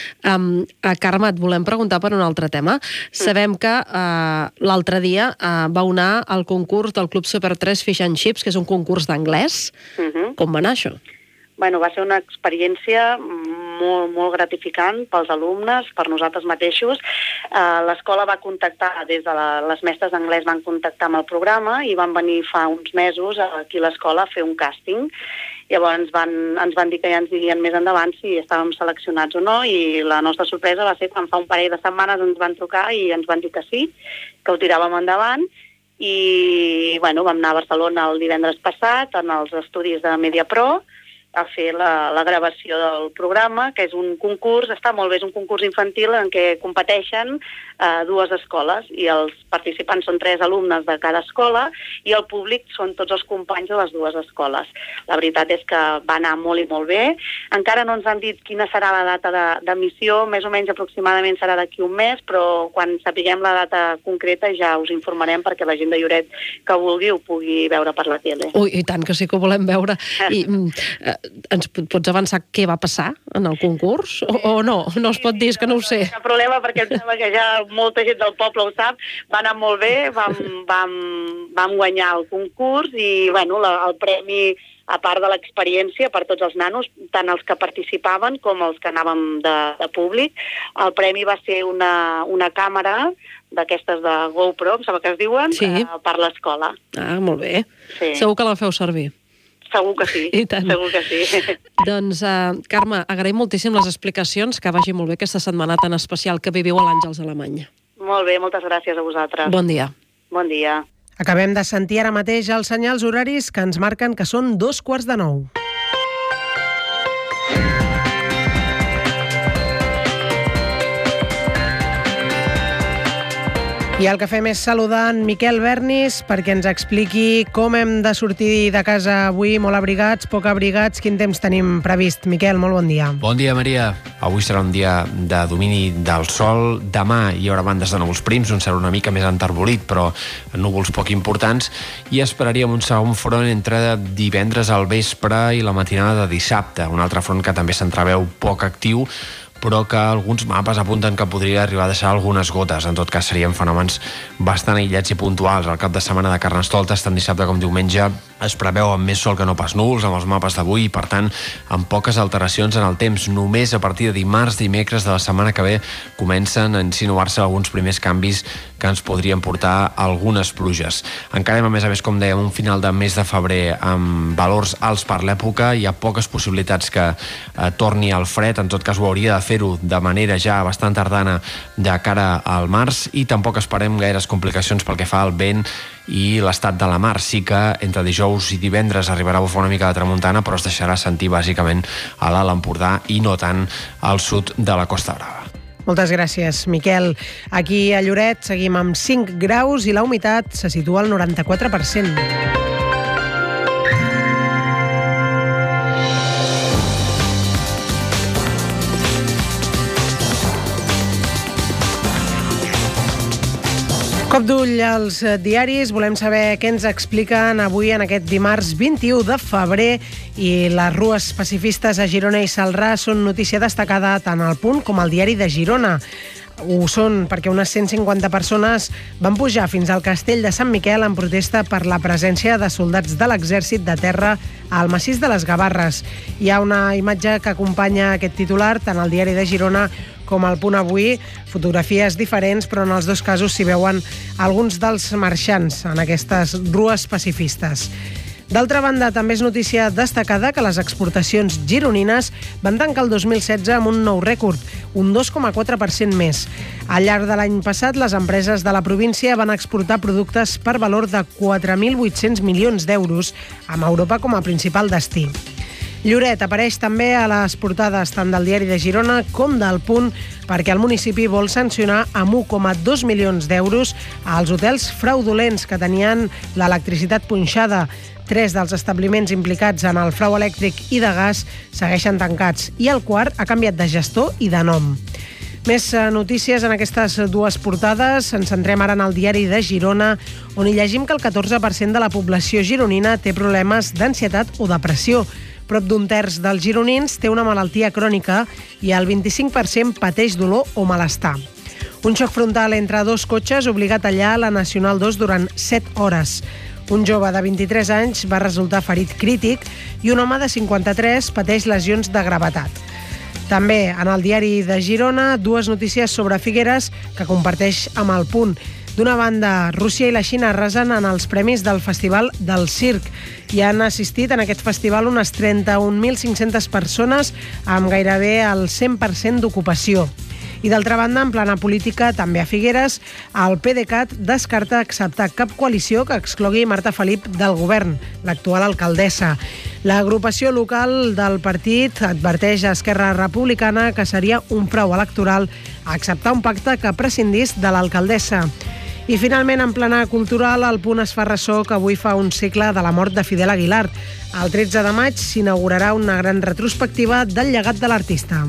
Um, a Carme, et volem preguntar per un altre tema. Mm. Sabem que uh, l'altre dia uh, va anar al concurs del Club Super tres Fish and Chips, que és un concurs d'anglès. Mm-hmm. Com va anar això? bueno, va ser una experiència molt, molt gratificant pels alumnes, per nosaltres mateixos. Uh, L'escola va contactar, des de la, les mestres d'anglès van contactar amb el programa i van venir fa uns mesos aquí a l'escola a fer un càsting. Llavors ens van, ens van dir que ja ens dirien més endavant si estàvem seleccionats o no, i la nostra sorpresa va ser quan fa un parell de setmanes ens van trucar i ens van dir que sí, que ho tiràvem endavant, i bueno, vam anar a Barcelona el divendres passat en els estudis de MediaPro a fer la, la gravació del programa, que és un concurs, està molt bé, és un concurs infantil en què competeixen eh, dues escoles, i els participants són tres alumnes de cada escola, i el públic són tots els companys de les dues escoles. La veritat és que va anar molt i molt bé. Encara no ens han dit quina serà la data d'emissió, de, més o menys aproximadament serà d'aquí un mes, però quan sapiguem la data concreta ja us informarem perquè la gent de Lloret que vulgui ho pugui veure per la tele. Ui, i tant que sí que ho volem veure. I eh, ens pots avançar què va passar en el concurs? O, o no? No es pot dir, és que no ho sé. No hi ha problema, perquè em sembla que ja molta gent del poble ho sap. Va anar molt bé, vam, vam, vam guanyar el concurs i bueno, la, el premi, a part de l'experiència per tots els nanos, tant els que participaven com els que anàvem de, de públic, el premi va ser una, una càmera d'aquestes de GoPro, em sembla que es diuen, sí. eh, per l'escola. Ah, molt bé. Sí. Segur que la feu servir. Segur que sí, I tant. segur que sí. Doncs, uh, Carme, agraïm moltíssim les explicacions, que vagi molt bé aquesta setmana tan especial que viviu a l'Àngels Alemany. Molt bé, moltes gràcies a vosaltres. Bon dia. Bon dia. Acabem de sentir ara mateix els senyals horaris que ens marquen que són dos quarts de nou. I el que fem és saludar en Miquel Bernis perquè ens expliqui com hem de sortir de casa avui, molt abrigats, poc abrigats, quin temps tenim previst. Miquel, molt bon dia. Bon dia, Maria. Avui serà un dia de domini del sol. Demà hi haurà bandes de núvols prims, un cel una mica més enterbolit, però núvols poc importants, i esperaríem un segon front entre divendres al vespre i la matinada de dissabte. Un altre front que també s'entreveu poc actiu, però que alguns mapes apunten que podria arribar a deixar algunes gotes. En tot cas, serien fenòmens bastant aïllats i puntuals. El cap de setmana de Carnestoltes, tant dissabte com diumenge, es preveu amb més sol que no pas núvols amb els mapes d'avui i, per tant, amb poques alteracions en el temps. Només a partir de dimarts, dimecres de la setmana que ve comencen a insinuar-se alguns primers canvis que ens podrien portar algunes pluges. Encarem, a més a més, com dèiem, un final de mes de febrer amb valors alts per l'època. Hi ha poques possibilitats que eh, torni al fred. En tot cas, ho hauria de fer-ho de manera ja bastant tardana de cara al març, i tampoc esperem gaires complicacions pel que fa al vent i l'estat de la mar. Sí que entre dijous i divendres arribarà a bufar una mica de tramuntana, però es deixarà sentir bàsicament a l'Alt Empordà i no tant al sud de la Costa Brava. Moltes gràcies, Miquel. Aquí a Lloret seguim amb cinc graus i la humitat se situa al noranta-quatre per cent. Cop d'ull als diaris, volem saber què ens expliquen avui en aquest dimarts vint-i-u de febrer, i les rues pacifistes a Girona i Celrà són notícia destacada tant al Punt com al Diari de Girona. Ho són perquè unes cent cinquanta persones van pujar fins al castell de Sant Miquel en protesta per la presència de soldats de l'exèrcit de terra al massís de les Gavarres. Hi ha una imatge que acompanya aquest titular tant al Diari de Girona com al Punt avui, fotografies diferents, però en els dos casos s'hi veuen alguns dels marxants en aquestes rues pacifistes. D'altra banda, també és notícia destacada que les exportacions gironines van tancar el dos mil setze amb un nou rècord, un dos coma quatre per cent més. Al llarg de l'any passat, les empreses de la província van exportar productes per valor de quatre mil vuit-cents milions d'euros, amb Europa com a principal destí. Lloret apareix també a les portades tant del Diari de Girona com del Punt perquè el municipi vol sancionar amb un coma dos milions d'euros als hotels fraudulents que tenien l'electricitat punxada. Tres dels establiments implicats en el frau elèctric i de gas segueixen tancats i el quart ha canviat de gestor i de nom. Més notícies en aquestes dues portades. Ens centrem ara en el Diari de Girona, on hi llegim que el catorze per cent de la població gironina té problemes d'ansietat o depressió. Prop d'un terç dels gironins té una malaltia crònica i el vint-i-cinc per cent pateix dolor o malestar. Un xoc frontal entre dos cotxes obliga a tallar la Nacional dos durant set hores. Un jove de vint-i-tres anys va resultar ferit crític i un home de cinquanta-tres pateix lesions de gravetat. També en el diari de Girona, dues notícies sobre Figueres que comparteix amb El Punt. D'una banda, Rússia i la Xina arrasen en els premis del Festival del Circ. Hi han assistit en aquest festival unes trenta-un mil cinc-centes persones amb gairebé el cent per cent d'ocupació. I d'altra banda, en plana política, també a Figueres, el PDeCAT descarta acceptar cap coalició que exclogui Marta Felip del govern, l'actual alcaldessa. L'agrupació local del partit adverteix a Esquerra Republicana que seria un frau electoral acceptar un pacte que prescindís de l'alcaldessa. I finalment, en plana cultural, El Punt es fa ressò que avui fa un cicle de la mort de Fidel Aguilar. El tretze de maig s'inaugurarà una gran retrospectiva del llegat de l'artista.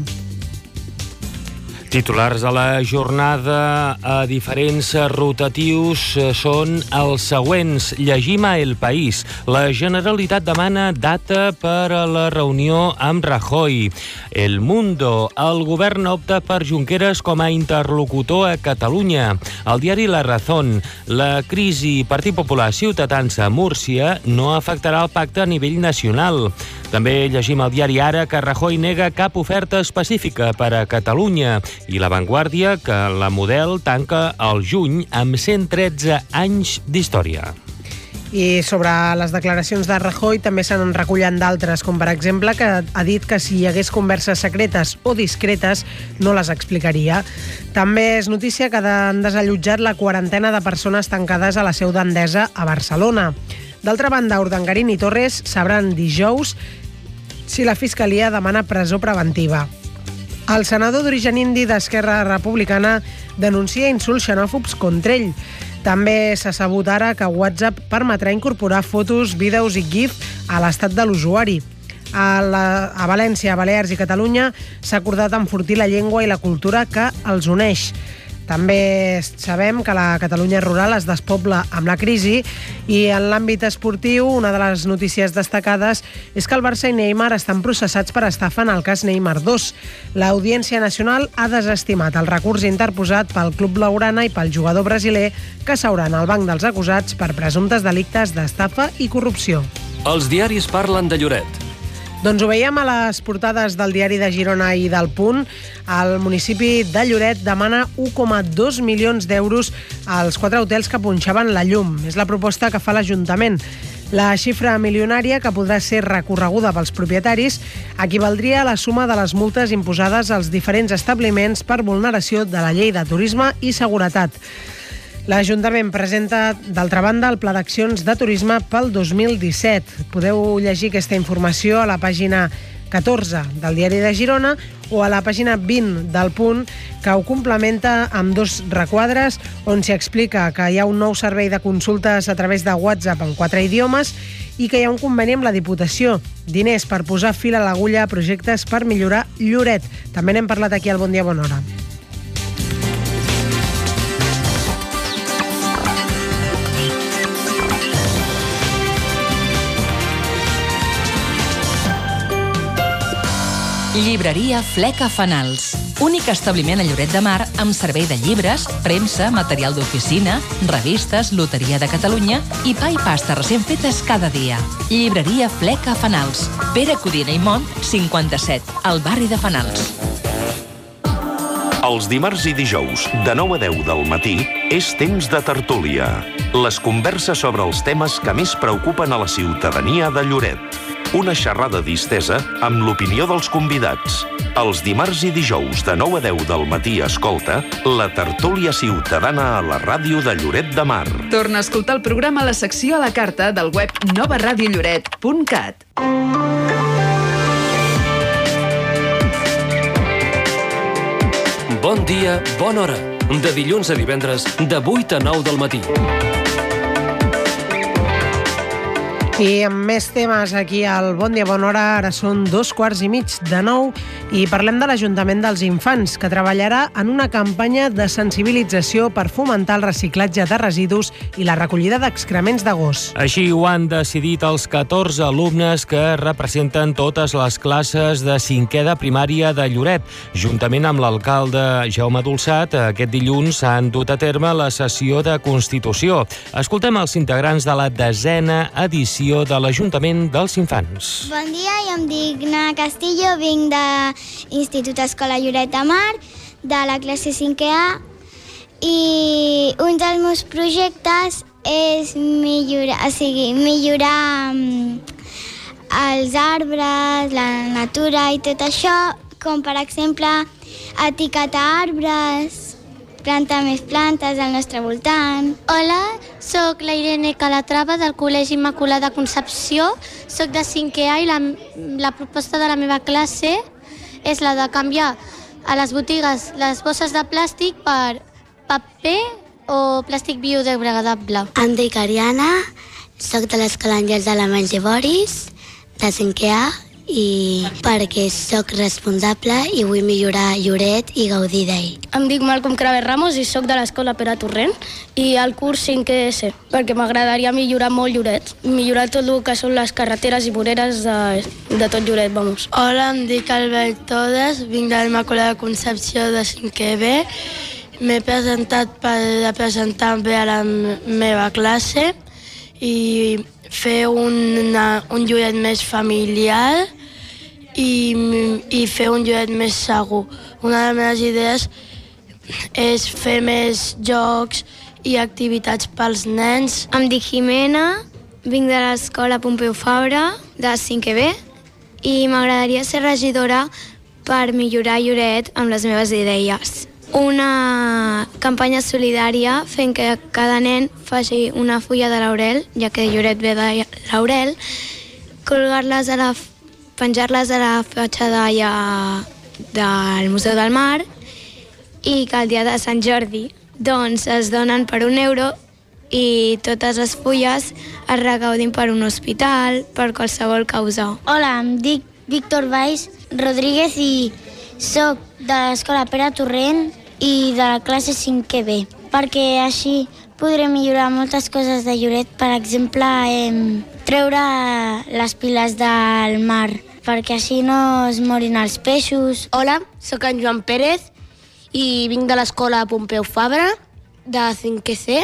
Titulars de la jornada a diferents rotatius són els següents. Llegim a El País. La Generalitat demana data per a la reunió amb Rajoy. El Mundo. El govern opta per Junqueras com a interlocutor a Catalunya. El diari La Razón. La crisi Partit Popular Ciutadans a Múrcia no afectarà el pacte a nivell nacional. També llegim al diari Ara que Rajoy nega cap oferta específica per a Catalunya. I La Vanguardia, que la Model tanca el juny amb cent tretze anys d'història. I sobre les declaracions de Rajoy també se n'en recullen d'altres, com per exemple que ha dit que si hi hagués converses secretes o discretes no les explicaria. També és notícia que han desallotjat la quarantena de persones tancades a la seu d'Endesa a Barcelona. D'altra banda, Urdangarín i Torres sabran dijous si la Fiscalia demana presó preventiva. El senador d'origen indi d'Esquerra Republicana denuncia insults xenòfobs contra ell. També s'ha sabut ara que WhatsApp permetrà incorporar fotos, vídeos i GIF a l'estat de l'usuari. A, la, a València, Balears i Catalunya s'ha acordat enfortir la llengua i la cultura que els uneix. També sabem que la Catalunya rural es despobla amb la crisi i en l'àmbit esportiu una de les notícies destacades és que el Barça i Neymar estan processats per estafa en el cas Neymar dos. L'Audiència Nacional ha desestimat el recurs interposat pel Club Blaugrana i pel jugador brasiler que seuran al banc dels acusats per presumptes delictes d'estafa i corrupció. Els diaris parlen de Lloret. Doncs ho veiem a les portades del diari de Girona i del Punt. El municipi de Lloret demana un coma dos milions d'euros als quatre hotels que punxaven la llum. És la proposta que fa l'Ajuntament. La xifra milionària, que podrà ser recorreguda pels propietaris, equivaldria a la suma de les multes imposades als diferents establiments per vulneració de la llei de turisme i seguretat. L'Ajuntament presenta, d'altra banda, el Pla d'Accions de Turisme pel dos mil disset. Podeu llegir aquesta informació a la pàgina catorze del diari de Girona o a la pàgina vint del Punt, que ho complementa amb dos requadres on s'hi explica que hi ha un nou servei de consultes a través de WhatsApp en quatre idiomes i que hi ha un conveni amb la Diputació. Diners per posar fil a l'agulla a projectes per millorar Lloret. També n'hem parlat aquí al Bon Dia, Bona Hora. Llibreria Fleca Fanals. Únic establiment a Lloret de Mar amb servei de llibres, premsa, material d'oficina, revistes, loteria de Catalunya i pa i pasta recent fetes cada dia. Llibreria Fleca Fanals. Pere Codina i Mont, cinquanta-set, al barri de Fanals. Els dimarts i dijous, de nou a deu del matí, és temps de tertúlia. Les converses sobre els temes que més preocupen a la ciutadania de Lloret. Una xerrada distesa amb l'opinió dels convidats. Els dimarts i dijous de nou a deu del matí escolta la tertúlia ciutadana a la ràdio de Lloret de Mar. Torna a escoltar el programa a la secció a la carta del web nova ràdio lloret punt cat. Bon dia, bona hora. De dilluns a divendres, de vuit a nou del matí. I amb més temes aquí al Bon Dia Bona Hora, ara són dos quarts i mig de nou i parlem de l'Ajuntament dels Infants, que treballarà en una campanya de sensibilització per fomentar el reciclatge de residus i la recollida d'excrements de gos. Així ho han decidit els catorze alumnes que representen totes les classes de cinquè de primària de Lloret. Juntament amb l'alcalde Jaume Dolçat, aquest dilluns s'han dut a terme la sessió de Constitució. Escoltem els integrants de la desena edició de l'Ajuntament dels Infants. Bon dia, jo em dic Na Castillo, vinc de l'Institut Escola Lloret de Mar, de la classe cinquè A, i un dels meus projectes és millorar, o sigui, millorar um, els arbres, la natura i tot això, com per exemple etiquetar arbres, plantar més plantes al nostre voltant. Hola, sóc la Irene Calatrava del Col·legi Immaculada Concepció, sóc de cinquè A i la, la proposta de la meva classe és la de canviar a les botigues les bosses de plàstic per paper o plàstic biodegradable. Em dic Ariana, sóc de l'Escola Àngels Alemanys i Boris, de cinquè A, i perquè sóc responsable i vull millorar Lloret i gaudir d'ell. Em dic Malcom Craver Ramos i sóc de l'Escola Pere Torrent i al curs cinquè S, perquè m'agradaria millorar molt Lloret, millorar tot el que són les carreteres i voreres de, de tot Lloret, vamos. Hola, em dic Albert Todes, vinc de l'Immaculada Concepció de cinquè B. M'he presentat per representar bé a la meva classe i fer una, un Lloret més familiar i, i fer un Lloret més segur. Una de les meves idees és fer més jocs i activitats pels nens. Em dic Jimena, vinc de l'Escola Pompeu Fabra, de cinquè B, i m'agradaria ser regidora per millorar Lloret amb les meves idees. Una campanya solidària fent que cada nen faci una fulla de laurel, ja que Lloret ve de laurel, colgar-les a la, penjar-les a la fatxada allà del Museu del Mar i que el dia de Sant Jordi doncs es donen per un euro i totes les fulles es recaudin per un hospital, per qualsevol causa. Hola, em dic Víctor Valls Rodríguez i soc de l'Escola Pere Torrent i de la classe cinquè B, perquè així podré millorar moltes coses de Lloret, per exemple, eh, treure les piles del mar, perquè així no es morin els peixos. Hola, sóc en Joan Pérez i vinc de l'Escola Pompeu Fabra, de cinquè C,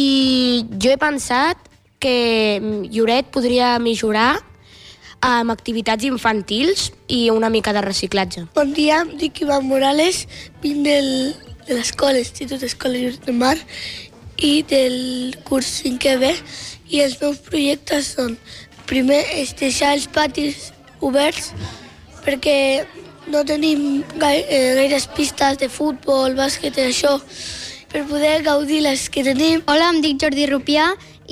i jo he pensat que Lloret podria millorar amb activitats infantils i una mica de reciclatge. Bon dia, em dic Ivan Morales, vinc del, de l'Escola Institut Escola Lloret de Mar i del curs cinquè B, i els meus projectes són, primer, és deixar els patis oberts perquè no tenim gaire, eh, gaires pistes de futbol, bàsquet i això, per poder gaudir les que tenim. Hola, em dic Jordi Rupià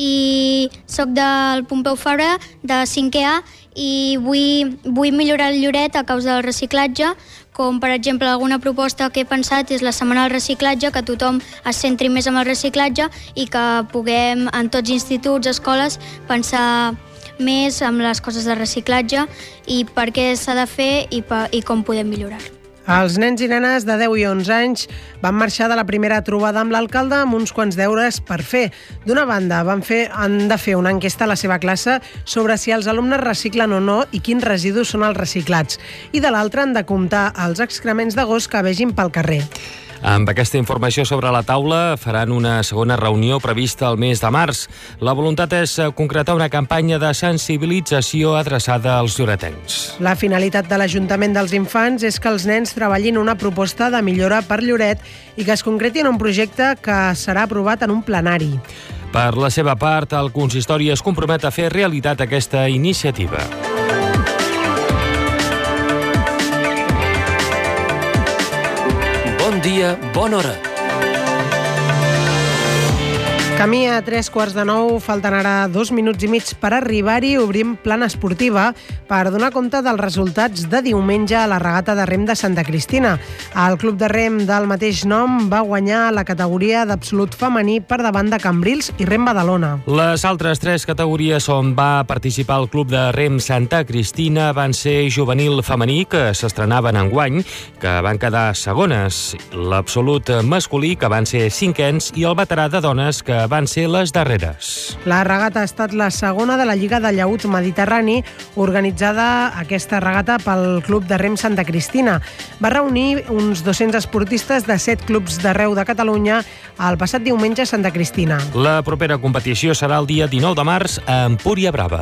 i sóc del Pompeu Fabra, de cinquè A, i vull, vull millorar el Lloret a causa del reciclatge, com per exemple alguna proposta que he pensat és la setmana del reciclatge, que tothom es centri més en el reciclatge i que puguem en tots instituts, escoles, pensar més en les coses de reciclatge i per què s'ha de fer i, per, i com podem millorar. Els nens i nenes de deu i onze anys van marxar de la primera trobada amb l'alcalde amb uns quants deures per fer. D'una banda, van fer, han de fer una enquesta a la seva classe sobre si els alumnes reciclen o no i quins residus són els reciclats. I de l'altra, han de comptar els excrements de gos que vegin pel carrer. Amb aquesta informació sobre la taula faran una segona reunió prevista el mes de març. La voluntat és concretar una campanya de sensibilització adreçada als lloretencs. La finalitat de l'Ajuntament dels Infants és que els nens treballin una proposta de millora per Lloret i que es concreti en un projecte que serà aprovat en un plenari. Per la seva part, el consistori es compromet a fer realitat aquesta iniciativa. Bon dia, bona hora. Camí a tres quarts de nou, falten ara dos minuts i mig per arribar-hi. Obrim plana esportiva per donar compte dels resultats de diumenge a la regata de rem de Santa Cristina. El club de rem del mateix nom va guanyar la categoria d'absolut femení per davant de Cambrils i Rem Badalona. Les altres tres categories on va participar el club de rem Santa Cristina van ser juvenil femení, que s'estrenaven enguany, que van quedar segones, l'absolut masculí, que van ser cinquens, i el veterà de dones, que van ser les darreres. La regata ha estat la segona de la Lliga de Llaüt Mediterrani, organitzada aquesta regata pel Club de Rem Santa Cristina. Va reunir uns dos-cents esportistes de set clubs d'arreu de Catalunya el passat diumenge a Santa Cristina. La propera competició serà el dia dinou de març a Empúria Brava.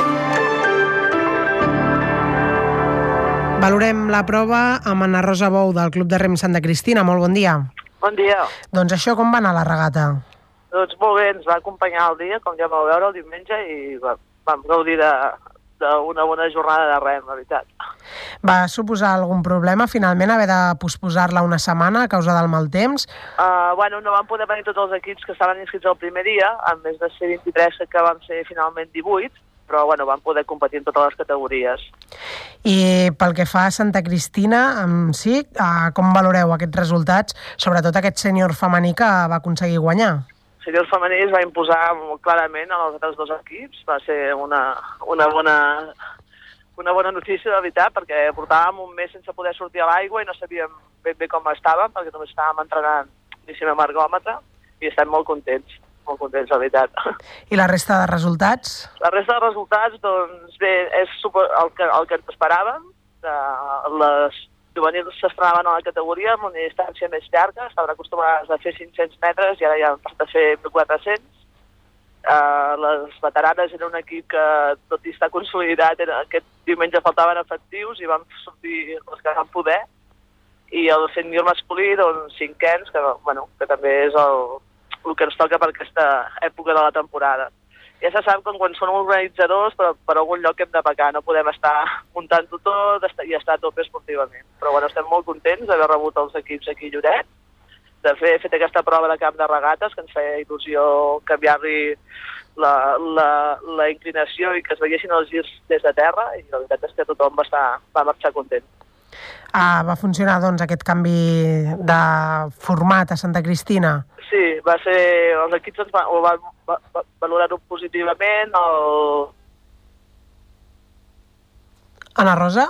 Valorem la prova amb Anna Rosa Bou, del Club de Rem Santa Cristina. Molt bon dia. Bon dia. Doncs això, com va anar la regata? Doncs molt bé, ens va acompanyar el dia, com ja vau veure el diumenge, i va, vam gaudir d'una bona jornada de rem, la veritat. Va suposar algun problema, finalment, haver de posposar-la una setmana a causa del mal temps? Uh, bueno, no van poder venir tots els equips que estaven inscrits el primer dia, en més de ser vint-i-tres, que van ser finalment divuit, però bueno, van poder competir en totes les categories. I pel que fa a Santa Cristina, en sí, com valoreu aquests resultats, sobretot aquest sènior femení que va aconseguir guanyar? El sènior femení es va imposar molt clarament als altres dos equips, va ser una, una, bona, una bona notícia, de veritat, perquè portàvem un mes sense poder sortir a l'aigua i no sabíem ben bé com estàvem, perquè només estàvem entrenant amb ergòmetre, i estem molt contents. molt contents, la veritat. I la resta de resultats? La resta de resultats, doncs bé, és el que, el que ens esperàvem. Les juvenils s'estrenaven a la categoria amb una distància més llarga, estaven acostumades a fer cinc-cents metres i ara ja han passat a fer mil quatre-cents. Uh, les veteranes eren un equip que, tot i estar consolidat, era, aquest diumenge faltaven efectius i van sortir els que van poder. I el sènior masculí, doncs, cinquens, que, bueno, que també és el, el que ens toca per aquesta època de la temporada. Ja se sap que quan són organitzadors, però per algun lloc hem de pecar, no podem estar muntant-ho tot i estar a tope esportivament. Però bueno, estem molt contents d'haver rebut els equips aquí a Lloret, de fer fet aquesta prova de camp de regates, que ens feia il·lusió canviar-li la, la, la inclinació i que es veiessin els girs des de terra, i la veritat és que tothom va, estar, va marxar content. Ah, va funcionar, doncs, aquest canvi de format a Santa Cristina? Sí, va ser... Els equips ens va, ho van va, va, valorar-ho positivament. El... Anna Rosa?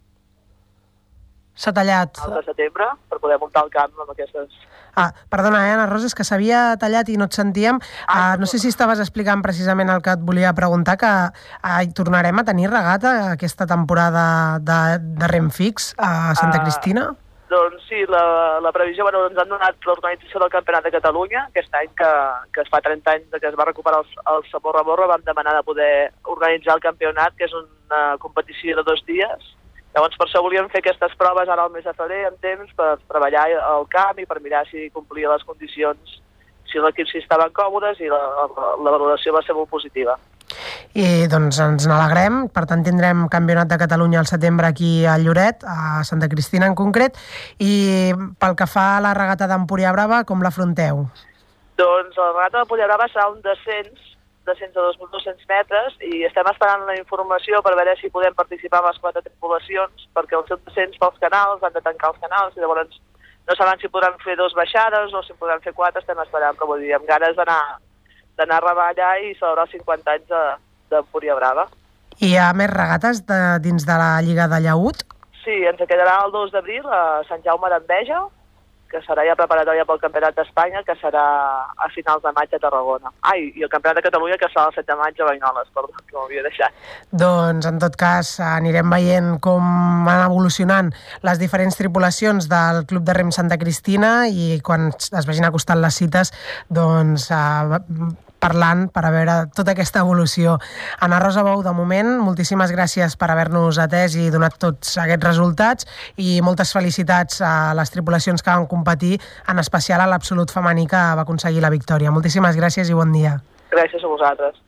S'ha tallat. El de setembre, per poder muntar el camp amb aquestes... Ah, perdona, eh, Anna Rosa, és que s'havia tallat i no et sentíem. Ah, no sé si estaves explicant precisament el que et volia preguntar, que ah, tornarem a tenir regata aquesta temporada de, de rem fix a Santa Cristina? Uh, doncs sí, la, la previsió, bueno, ens han donat l'organització del Campionat de Catalunya, aquest any que, que es fa trenta anys que es va recuperar el, el Saborra-Borra, vam demanar de poder organitzar el campionat, que és una competició de dos dies. Llavors, per això volíem fer aquestes proves ara al mes de febrer, en temps, per treballar al camp i per mirar si complia les condicions, si l'equip s'hi estaven còmodes, i la, la, la valoració va ser molt positiva. I doncs ens n'alegrem, per tant tindrem Campionat de Catalunya al setembre aquí a Lloret, a Santa Cristina en concret, i pel que fa a la regata d'Empúria Brava, com l'afronteu? Doncs la regata d'Empúria Brava serà un descens, descens de dos mil dos-cents metres, i estem esperant la informació per veure si podem participar en les quatre tripulacions, perquè el seu descens pels canals, han de tancar els canals, i llavors no sabran si podran fer dos baixades o si podran fer quatre, estem esperant, però vull dir, amb ganes d'anar d'anar a rebar allà i celebrar els cinquanta anys d'Empúria Brava. I hi ha més regates de, dins de la Lliga de Llaüt? Sí, ens quedarà el dos d'abril a Sant Jaume d'Enveja, que serà ja preparatòria pel Campionat d'Espanya, que serà a finals de maig a Tarragona. Ai, i el Campionat de Catalunya, que serà el set de maig a Banyoles, perdó, que m'havia deixat. Doncs, en tot cas, anirem veient com van evolucionant les diferents tripulacions del Club de Rem Santa Cristina, i quan es vagin acostant les cites, doncs... Eh, parlant per a veure tota aquesta evolució. Anna Rosa Bou, de moment, moltíssimes gràcies per haver-nos atès i donat tots aquests resultats, i moltes felicitats a les tripulacions que van competir, en especial a l'absolut femení que va aconseguir la victòria. Moltíssimes gràcies i bon dia. Gràcies a vosaltres.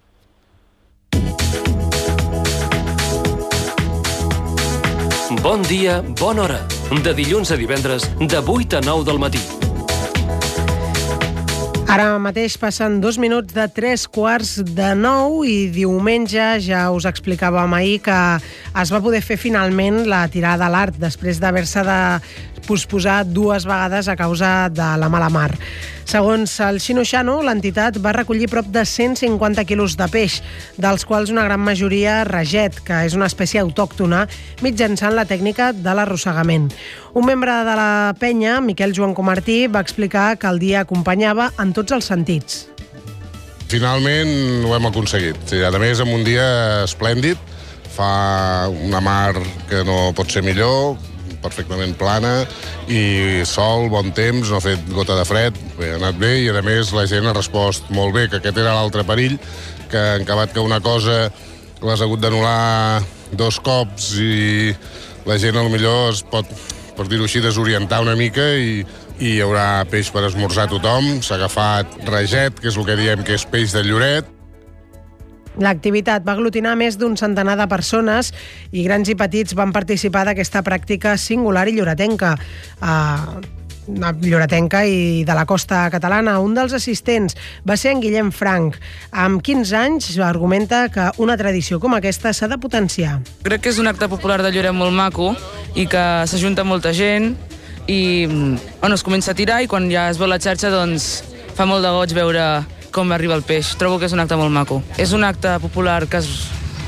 Bon dia, bona hora. De dilluns a divendres, de vuit a nou del matí. Ara mateix passen dos minuts de tres quarts de nou i diumenge ja us explicàvem ahir que es va poder fer finalment la tirada a l'art després d'haver-se de posposar dues vegades a causa de la mala mar. Segons el Xino-Xano, l'entitat va recollir prop de cent cinquanta quilos de peix, dels quals una gran majoria raget, que és una espècie autòctona, mitjançant la tècnica de l'arrossegament. Un membre de la penya, Miquel Joan Comartí, va explicar que el dia acompanyava en tots els sentits. Finalment ho hem aconseguit. A més, en un dia esplèndid, fa una mar que no pot ser millor, perfectament plana, i sol, bon temps, no ha fet gota de fred, bé, ha anat bé, i a més la gent ha respost molt bé, que aquest era l'altre perill, que en acabat que una cosa l'has hagut d'anul·lar dos cops i la gent potser es pot, per dir-ho així, desorientar una mica i, i hi haurà peix per esmorzar tothom. S'ha agafat raget, que és el que diem que és peix de lloret. L'activitat va aglutinar més d'un centenar de persones i grans i petits van participar d'aquesta pràctica singular i lloretenca. Uh, lloretenca i de la costa catalana. Un dels assistents va ser en Guillem Frank. Amb quinze anys argumenta que una tradició com aquesta s'ha de potenciar. Crec que és un acte popular de lloret molt maco i que s'ajunta molta gent i bueno, es comença a tirar i quan ja es veu la xarxa doncs fa molt de goig veure com arriba el peix. Trobo que és un acte molt maco. És un acte popular que es,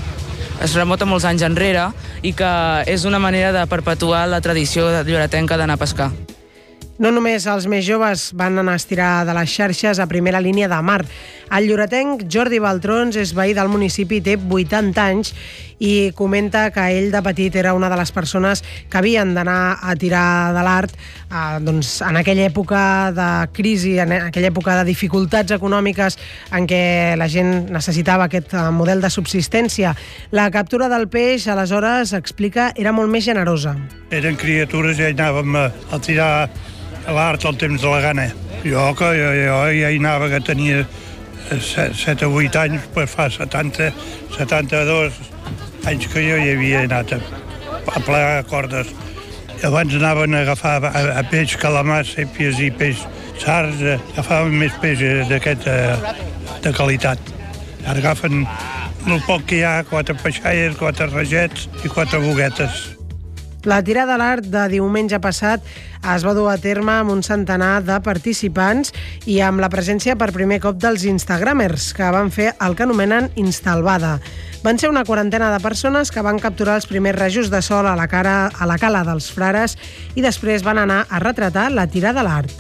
es remota molts anys enrere i que és una manera de perpetuar la tradició lloretenca d'anar a pescar. No només els més joves van anar a estirar de les xarxes a primera línia de mar. El lloretenc Jordi Baltrons és veí del municipi, té vuitanta anys i comenta que ell de petit era una de les persones que havien d'anar a tirar de l'art eh, doncs, en aquella època de crisi, en aquella època de dificultats econòmiques en què la gent necessitava aquest model de subsistència. La captura del peix, aleshores, explica, era molt més generosa. Eren criatures i ja anàvem a, a tirar a l'art al temps de la gana. Jo, que jo, jo ja hi anava, que tenia set o vuit anys, pues fa setanta, setanta-dos anys que jo hi havia anat a, a plegar cordes. I abans anaven a agafar a, a peix calamar, sèpies i peix sars, agafaven més peix d'aquest de qualitat. Ara agafen el poc que hi ha, quatre peixalles, quatre ragets i quatre boguetes. La tirada a l'art de diumenge passat es va dur a terme amb un centenar de participants i amb la presència per primer cop dels instagramers, que van fer el que anomenen instalbada. Van ser una quarantena de persones que van capturar els primers rajos de sol a la, cara, a la cala dels Frares i després van anar a retratar la tirada a l'art.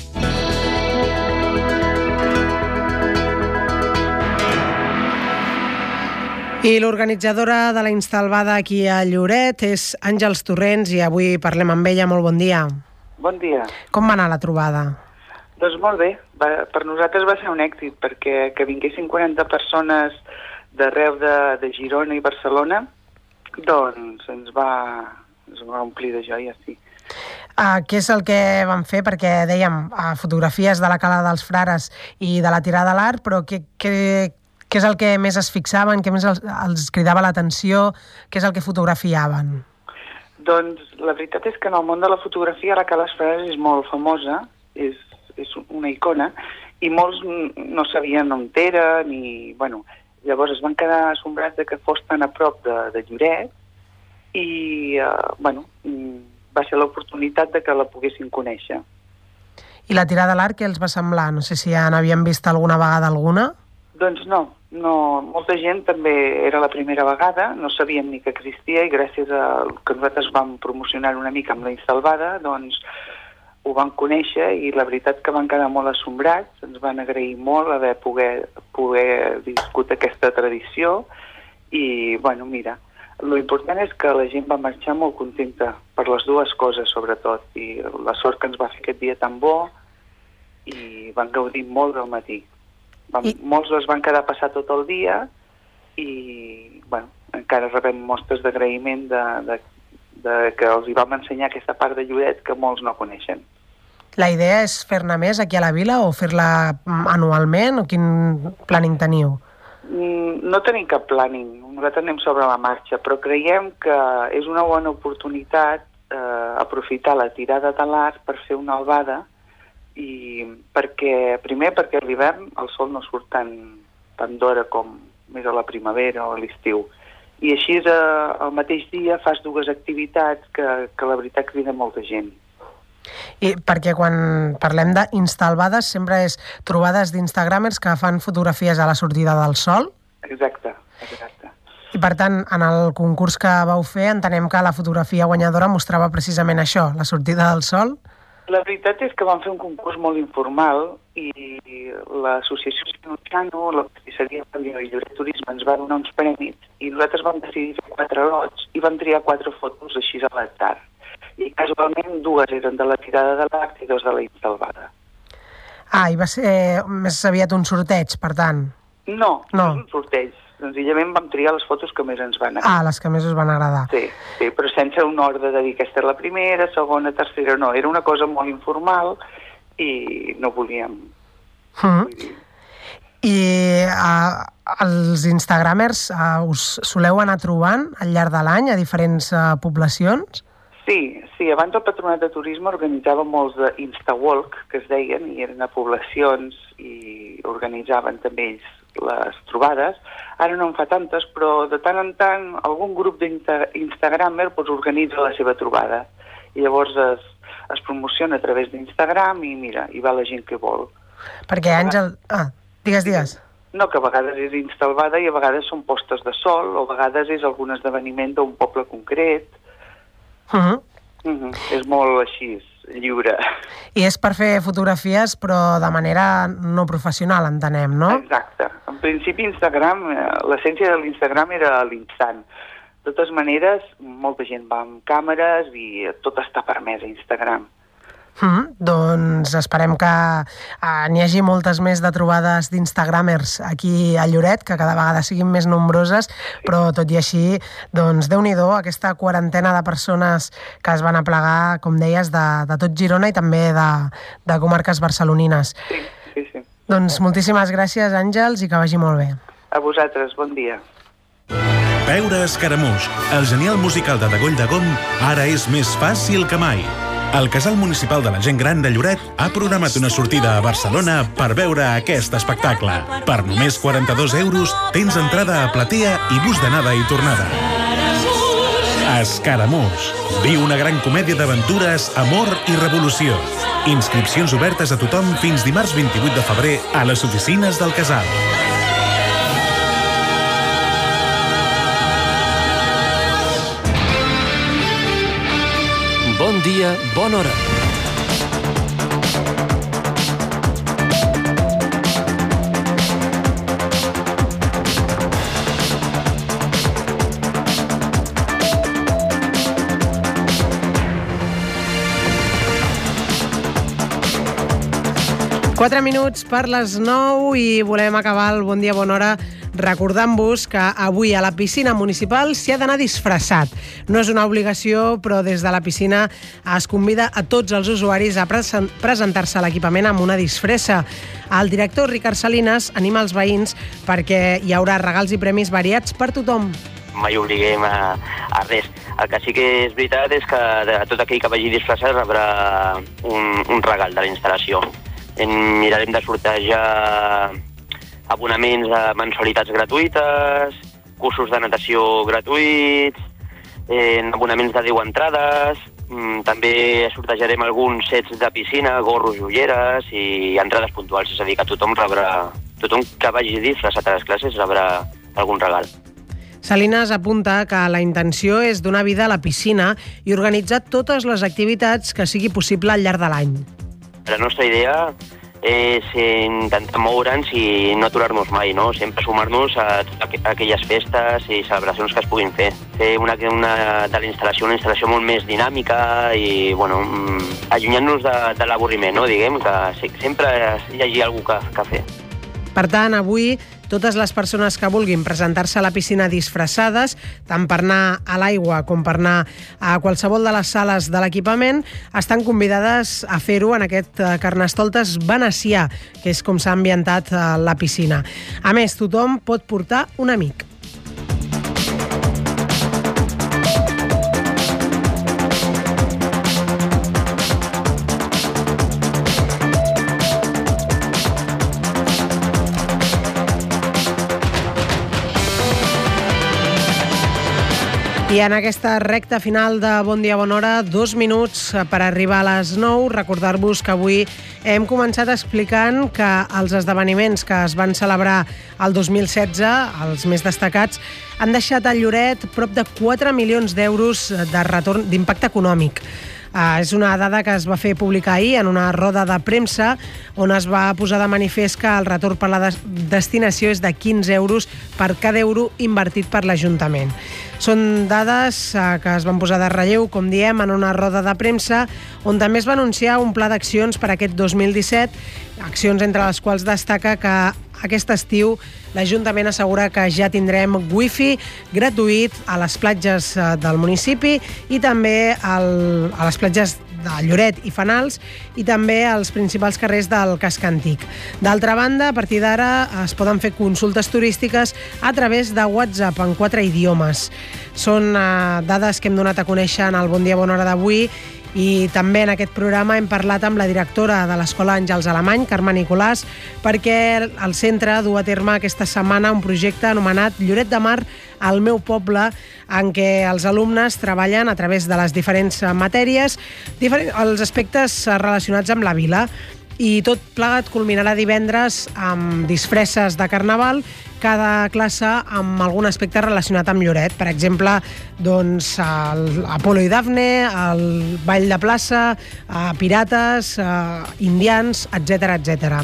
I l'organitzadora de la instalbada aquí a Lloret és Àngels Torrents i avui parlem amb ella. Molt bon dia. Bon dia. Com va anar la trobada? Doncs molt bé. Va, per nosaltres va ser un èxit perquè que vinguessin quaranta persones d'arreu de, de Girona i Barcelona, doncs ens va, ens va omplir de joia, sí. Uh, què és el que van fer? Perquè dèiem uh, fotografies de la cala dels Frares i de la tirada a l'art, però què... què Què és el que més es fixaven, què més els, els cridava l'atenció, què és el que fotografiaven? Doncs la veritat és que en el món de la fotografia la Cala dels Frares és molt famosa, és, és una icona, i molts no sabien on era, ni... Bueno, llavors es van quedar assombrats de que fos tan a prop de, de Lloret i, uh, bueno, va ser l'oportunitat de que la poguessin conèixer. I la tirada a l'art què els va semblar? No sé si ja n'havien vist alguna vegada alguna? Doncs no, no, molta gent també era la primera vegada, no sabien ni que existia i gràcies al que nosaltres vam promocionar una mica amb la instalbada, doncs ho van conèixer i la veritat que van quedar molt assombrats, ens van agrair molt haver poder, poder viscut aquesta tradició i, bueno, mira, l'important és que la gent va marxar molt contenta per les dues coses, sobretot, i la sort que ens va fer aquest dia tan bo i van gaudir molt del matí. Van, I... Molts es van quedar a passar tot el dia i bueno, encara rebem mostres d'agraïment de, de, de que els hi vam ensenyar aquesta part de Lloret que molts no coneixen. La idea és fer-ne més aquí a la vila o fer-la anualment o quin planning teniu? No tenim cap planning, nosaltres anem sobre la marxa, però creiem que és una bona oportunitat eh, aprofitar la tirada de l'art per fer una albada i perquè, primer perquè a l'hivern el sol no surt tan, tan d'hora com més a la primavera o a l'estiu. I així eh, al mateix dia fas dues activitats que, que la veritat crida molta gent. I perquè quan parlem d'instalbades sempre és trobades d'instagramers que fan fotografies a la sortida del sol? Exacte, exacte. I per tant, en el concurs que vau fer entenem que la fotografia guanyadora mostrava precisament això, la sortida del sol? La veritat és que vam fer un concurs molt informal i l'associació Sinotxano, la pastisseria Fabio i Lloret Turisme ens va donar uns premis i nosaltres vam decidir fer quatre lots i vam triar quatre fotos així a l'atzar. I casualment dues eren de la tirada de l'acte i dos de la instalbada. Ah, i va ser més aviat un sorteig, per tant? No, no, no és un sorteig. Senzillament vam triar les fotos que més ens van agradar. Ah, les que més us van agradar. Sí, sí, però sense un ordre de dir aquesta és la primera, segona, tercera, no. Era una cosa molt informal i no volíem... Mm. I uh, els instagramers uh, us soleu anar trobant al llarg de l'any a diferents uh, poblacions? Sí, sí, abans el Patronat de Turisme organitzava molts d'Instawalk, que es deien, i eren a poblacions i organitzaven també ells les trobades. Ara no en fa tantes, però de tant en tant algun grup d'Instagramer doncs, organitza la seva trobada. I llavors es, es promociona a través d'Instagram i mira, hi va la gent que vol. Perquè Àngel... Ah, digues, digues. No, que a vegades és instalvada i a vegades són postes de sol, o a vegades és algun esdeveniment d'un poble concret. Uh-huh. Uh-huh. És molt així, lliure. I és per fer fotografies, però de manera no professional, entenem, no? Exacte. En principi, Instagram, l'essència de l'Instagram era l'instant. De totes maneres, molta gent va amb càmeres i tot està permès a Instagram. Mm, doncs esperem que eh, n'hi hagi moltes més de trobades d'instagramers aquí a Lloret, que cada vegada siguin més nombroses, sí. Però tot i així, doncs Déu-n'hi-do, aquesta quarantena de persones que es van aplegar, com deies, de, de tot Girona i també de, de comarques barcelonines. Sí, sí, sí. Doncs moltíssimes gràcies, Àngels, i que vagi molt bé. A vosaltres, bon dia. Veure Escaramús, el genial musical de Degoll de Gom, ara és més fàcil que mai. El Casal Municipal de la Gent Gran de Lloret ha programat una sortida a Barcelona per veure aquest espectacle. Per només quaranta-dos euros tens entrada a platea i bus d'anada i tornada. Escaramús. Viu una gran comèdia d'aventures, amor i revolució. Inscripcions obertes a tothom fins dimarts vint-i-vuit de febrer a les oficines del Casal. Bon dia, bona hora. Quatre minuts per les nou i volem acabar el Bon dia, bona hora recordant-vos que avui a la piscina municipal s'hi ha d'anar disfressat. No és una obligació, però des de la piscina es convida a tots els usuaris a presen- presentar-se a l'equipament amb una disfressa. El director Ricard Salinas anima els veïns perquè hi haurà regals i premis variats per tothom. Mai obliguem a, a res. El que sí que és veritat és que de tot aquell que vagi disfressat rebrà un, un regal de la instal·lació. En mirarem de sortejar abonaments a mensualitats gratuïtes, cursos de natació gratuïts, eh, abonaments de deu entrades, mm, també sortejarem alguns sets de piscina, gorros, ulleres i entrades puntuals, és a dir, que tothom rebrà, tothom que vagi disfressat a les classes rebrà algun regal. Salinas apunta que la intenció és donar vida a la piscina i organitzar totes les activitats que sigui possible al llarg de l'any. La nostra idea és intentar moure'ns i no aturar-nos mai, no? Sempre sumar-nos a totes aquelles festes i celebracions que es puguin fer. Fer una, una, de la instal·lació una instal·lació molt més dinàmica i, bueno, allunyant-nos de, de l'avorriment, no? Diguem que sempre hi hagi alguna cosa que fer. Per tant, avui, totes les persones que vulguin presentar-se a la piscina disfressades, tant per anar a l'aigua com per anar a qualsevol de les sales de l'equipament, estan convidades a fer-ho en aquest Carnestoltes venecià, que és com s'ha ambientat la piscina. A més, tothom pot portar un amic. I en aquesta recta final de Bon Dia, Bona Hora, dos minuts per arribar a les nou. Recordar-vos que avui hem començat explicant que els esdeveniments que es van celebrar el dos mil setze, els més destacats, han deixat a Lloret prop de quatre milions d'euros de retorn d'impacte econòmic. Uh, és una dada que es va fer publicar ahir en una roda de premsa on es va posar de manifest que el retorn per la des destinació és de quinze euros per cada euro invertit per l'Ajuntament. Són dades uh, que es van posar de relleu, com diem, en una roda de premsa on també es va anunciar un pla d'accions per aquest dos mil disset, accions entre les quals destaca que aquest estiu l'Ajuntament assegura que ja tindrem wifi gratuït a les platges del municipi i també al, a les platges de Lloret i Fanals i també als principals carrers del casc antic. D'altra banda, a partir d'ara es poden fer consultes turístiques a través de WhatsApp en quatre idiomes. Són uh, dades que hem donat a conèixer en el Bon Dia, Bona Hora d'avui i també en aquest programa hem parlat amb la directora de l'Escola Àngels Alemany, Carme Nicolàs, perquè el centre du a terme aquesta setmana un projecte anomenat Lloret de Mar, al meu poble, en què els alumnes treballen a través de les diferents matèries, diferents, els aspectes relacionats amb la vila. I tot plegat culminarà divendres amb disfresses de carnaval, cada classe amb algun aspecte relacionat amb Lloret. Per exemple, doncs, el Apolo i Dafne, el Ball de Plaça, Pirates, Indians, etcètera, etcètera.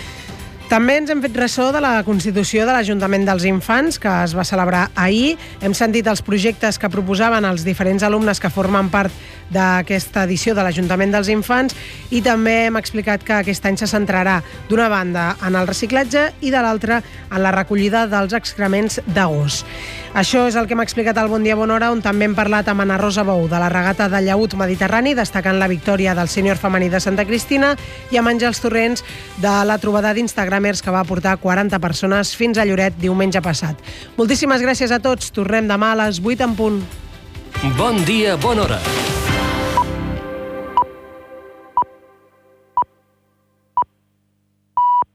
També ens hem fet ressò de la Constitució de l'Ajuntament dels Infants, que es va celebrar ahir. Hem sentit els projectes que proposaven els diferents alumnes que formen part d'aquesta edició de l'Ajuntament dels Infants i també hem explicat que aquest any se centrarà d'una banda en el reciclatge i de l'altra en la recollida dels excrements de gos. Això és el que hem explicat al Bon Dia, Bona Hora, on també hem parlat amb Anna Rosa Bou de la regata de llaüt mediterrani, destacant la victòria del sènior femení de Santa Cristina, i amb Àngels Torrents de la trobada d'Instagramers que va portar quaranta persones fins a Lloret diumenge passat. Moltíssimes gràcies a tots. Tornem demà a les vuit en punt. Bon dia, bona hora.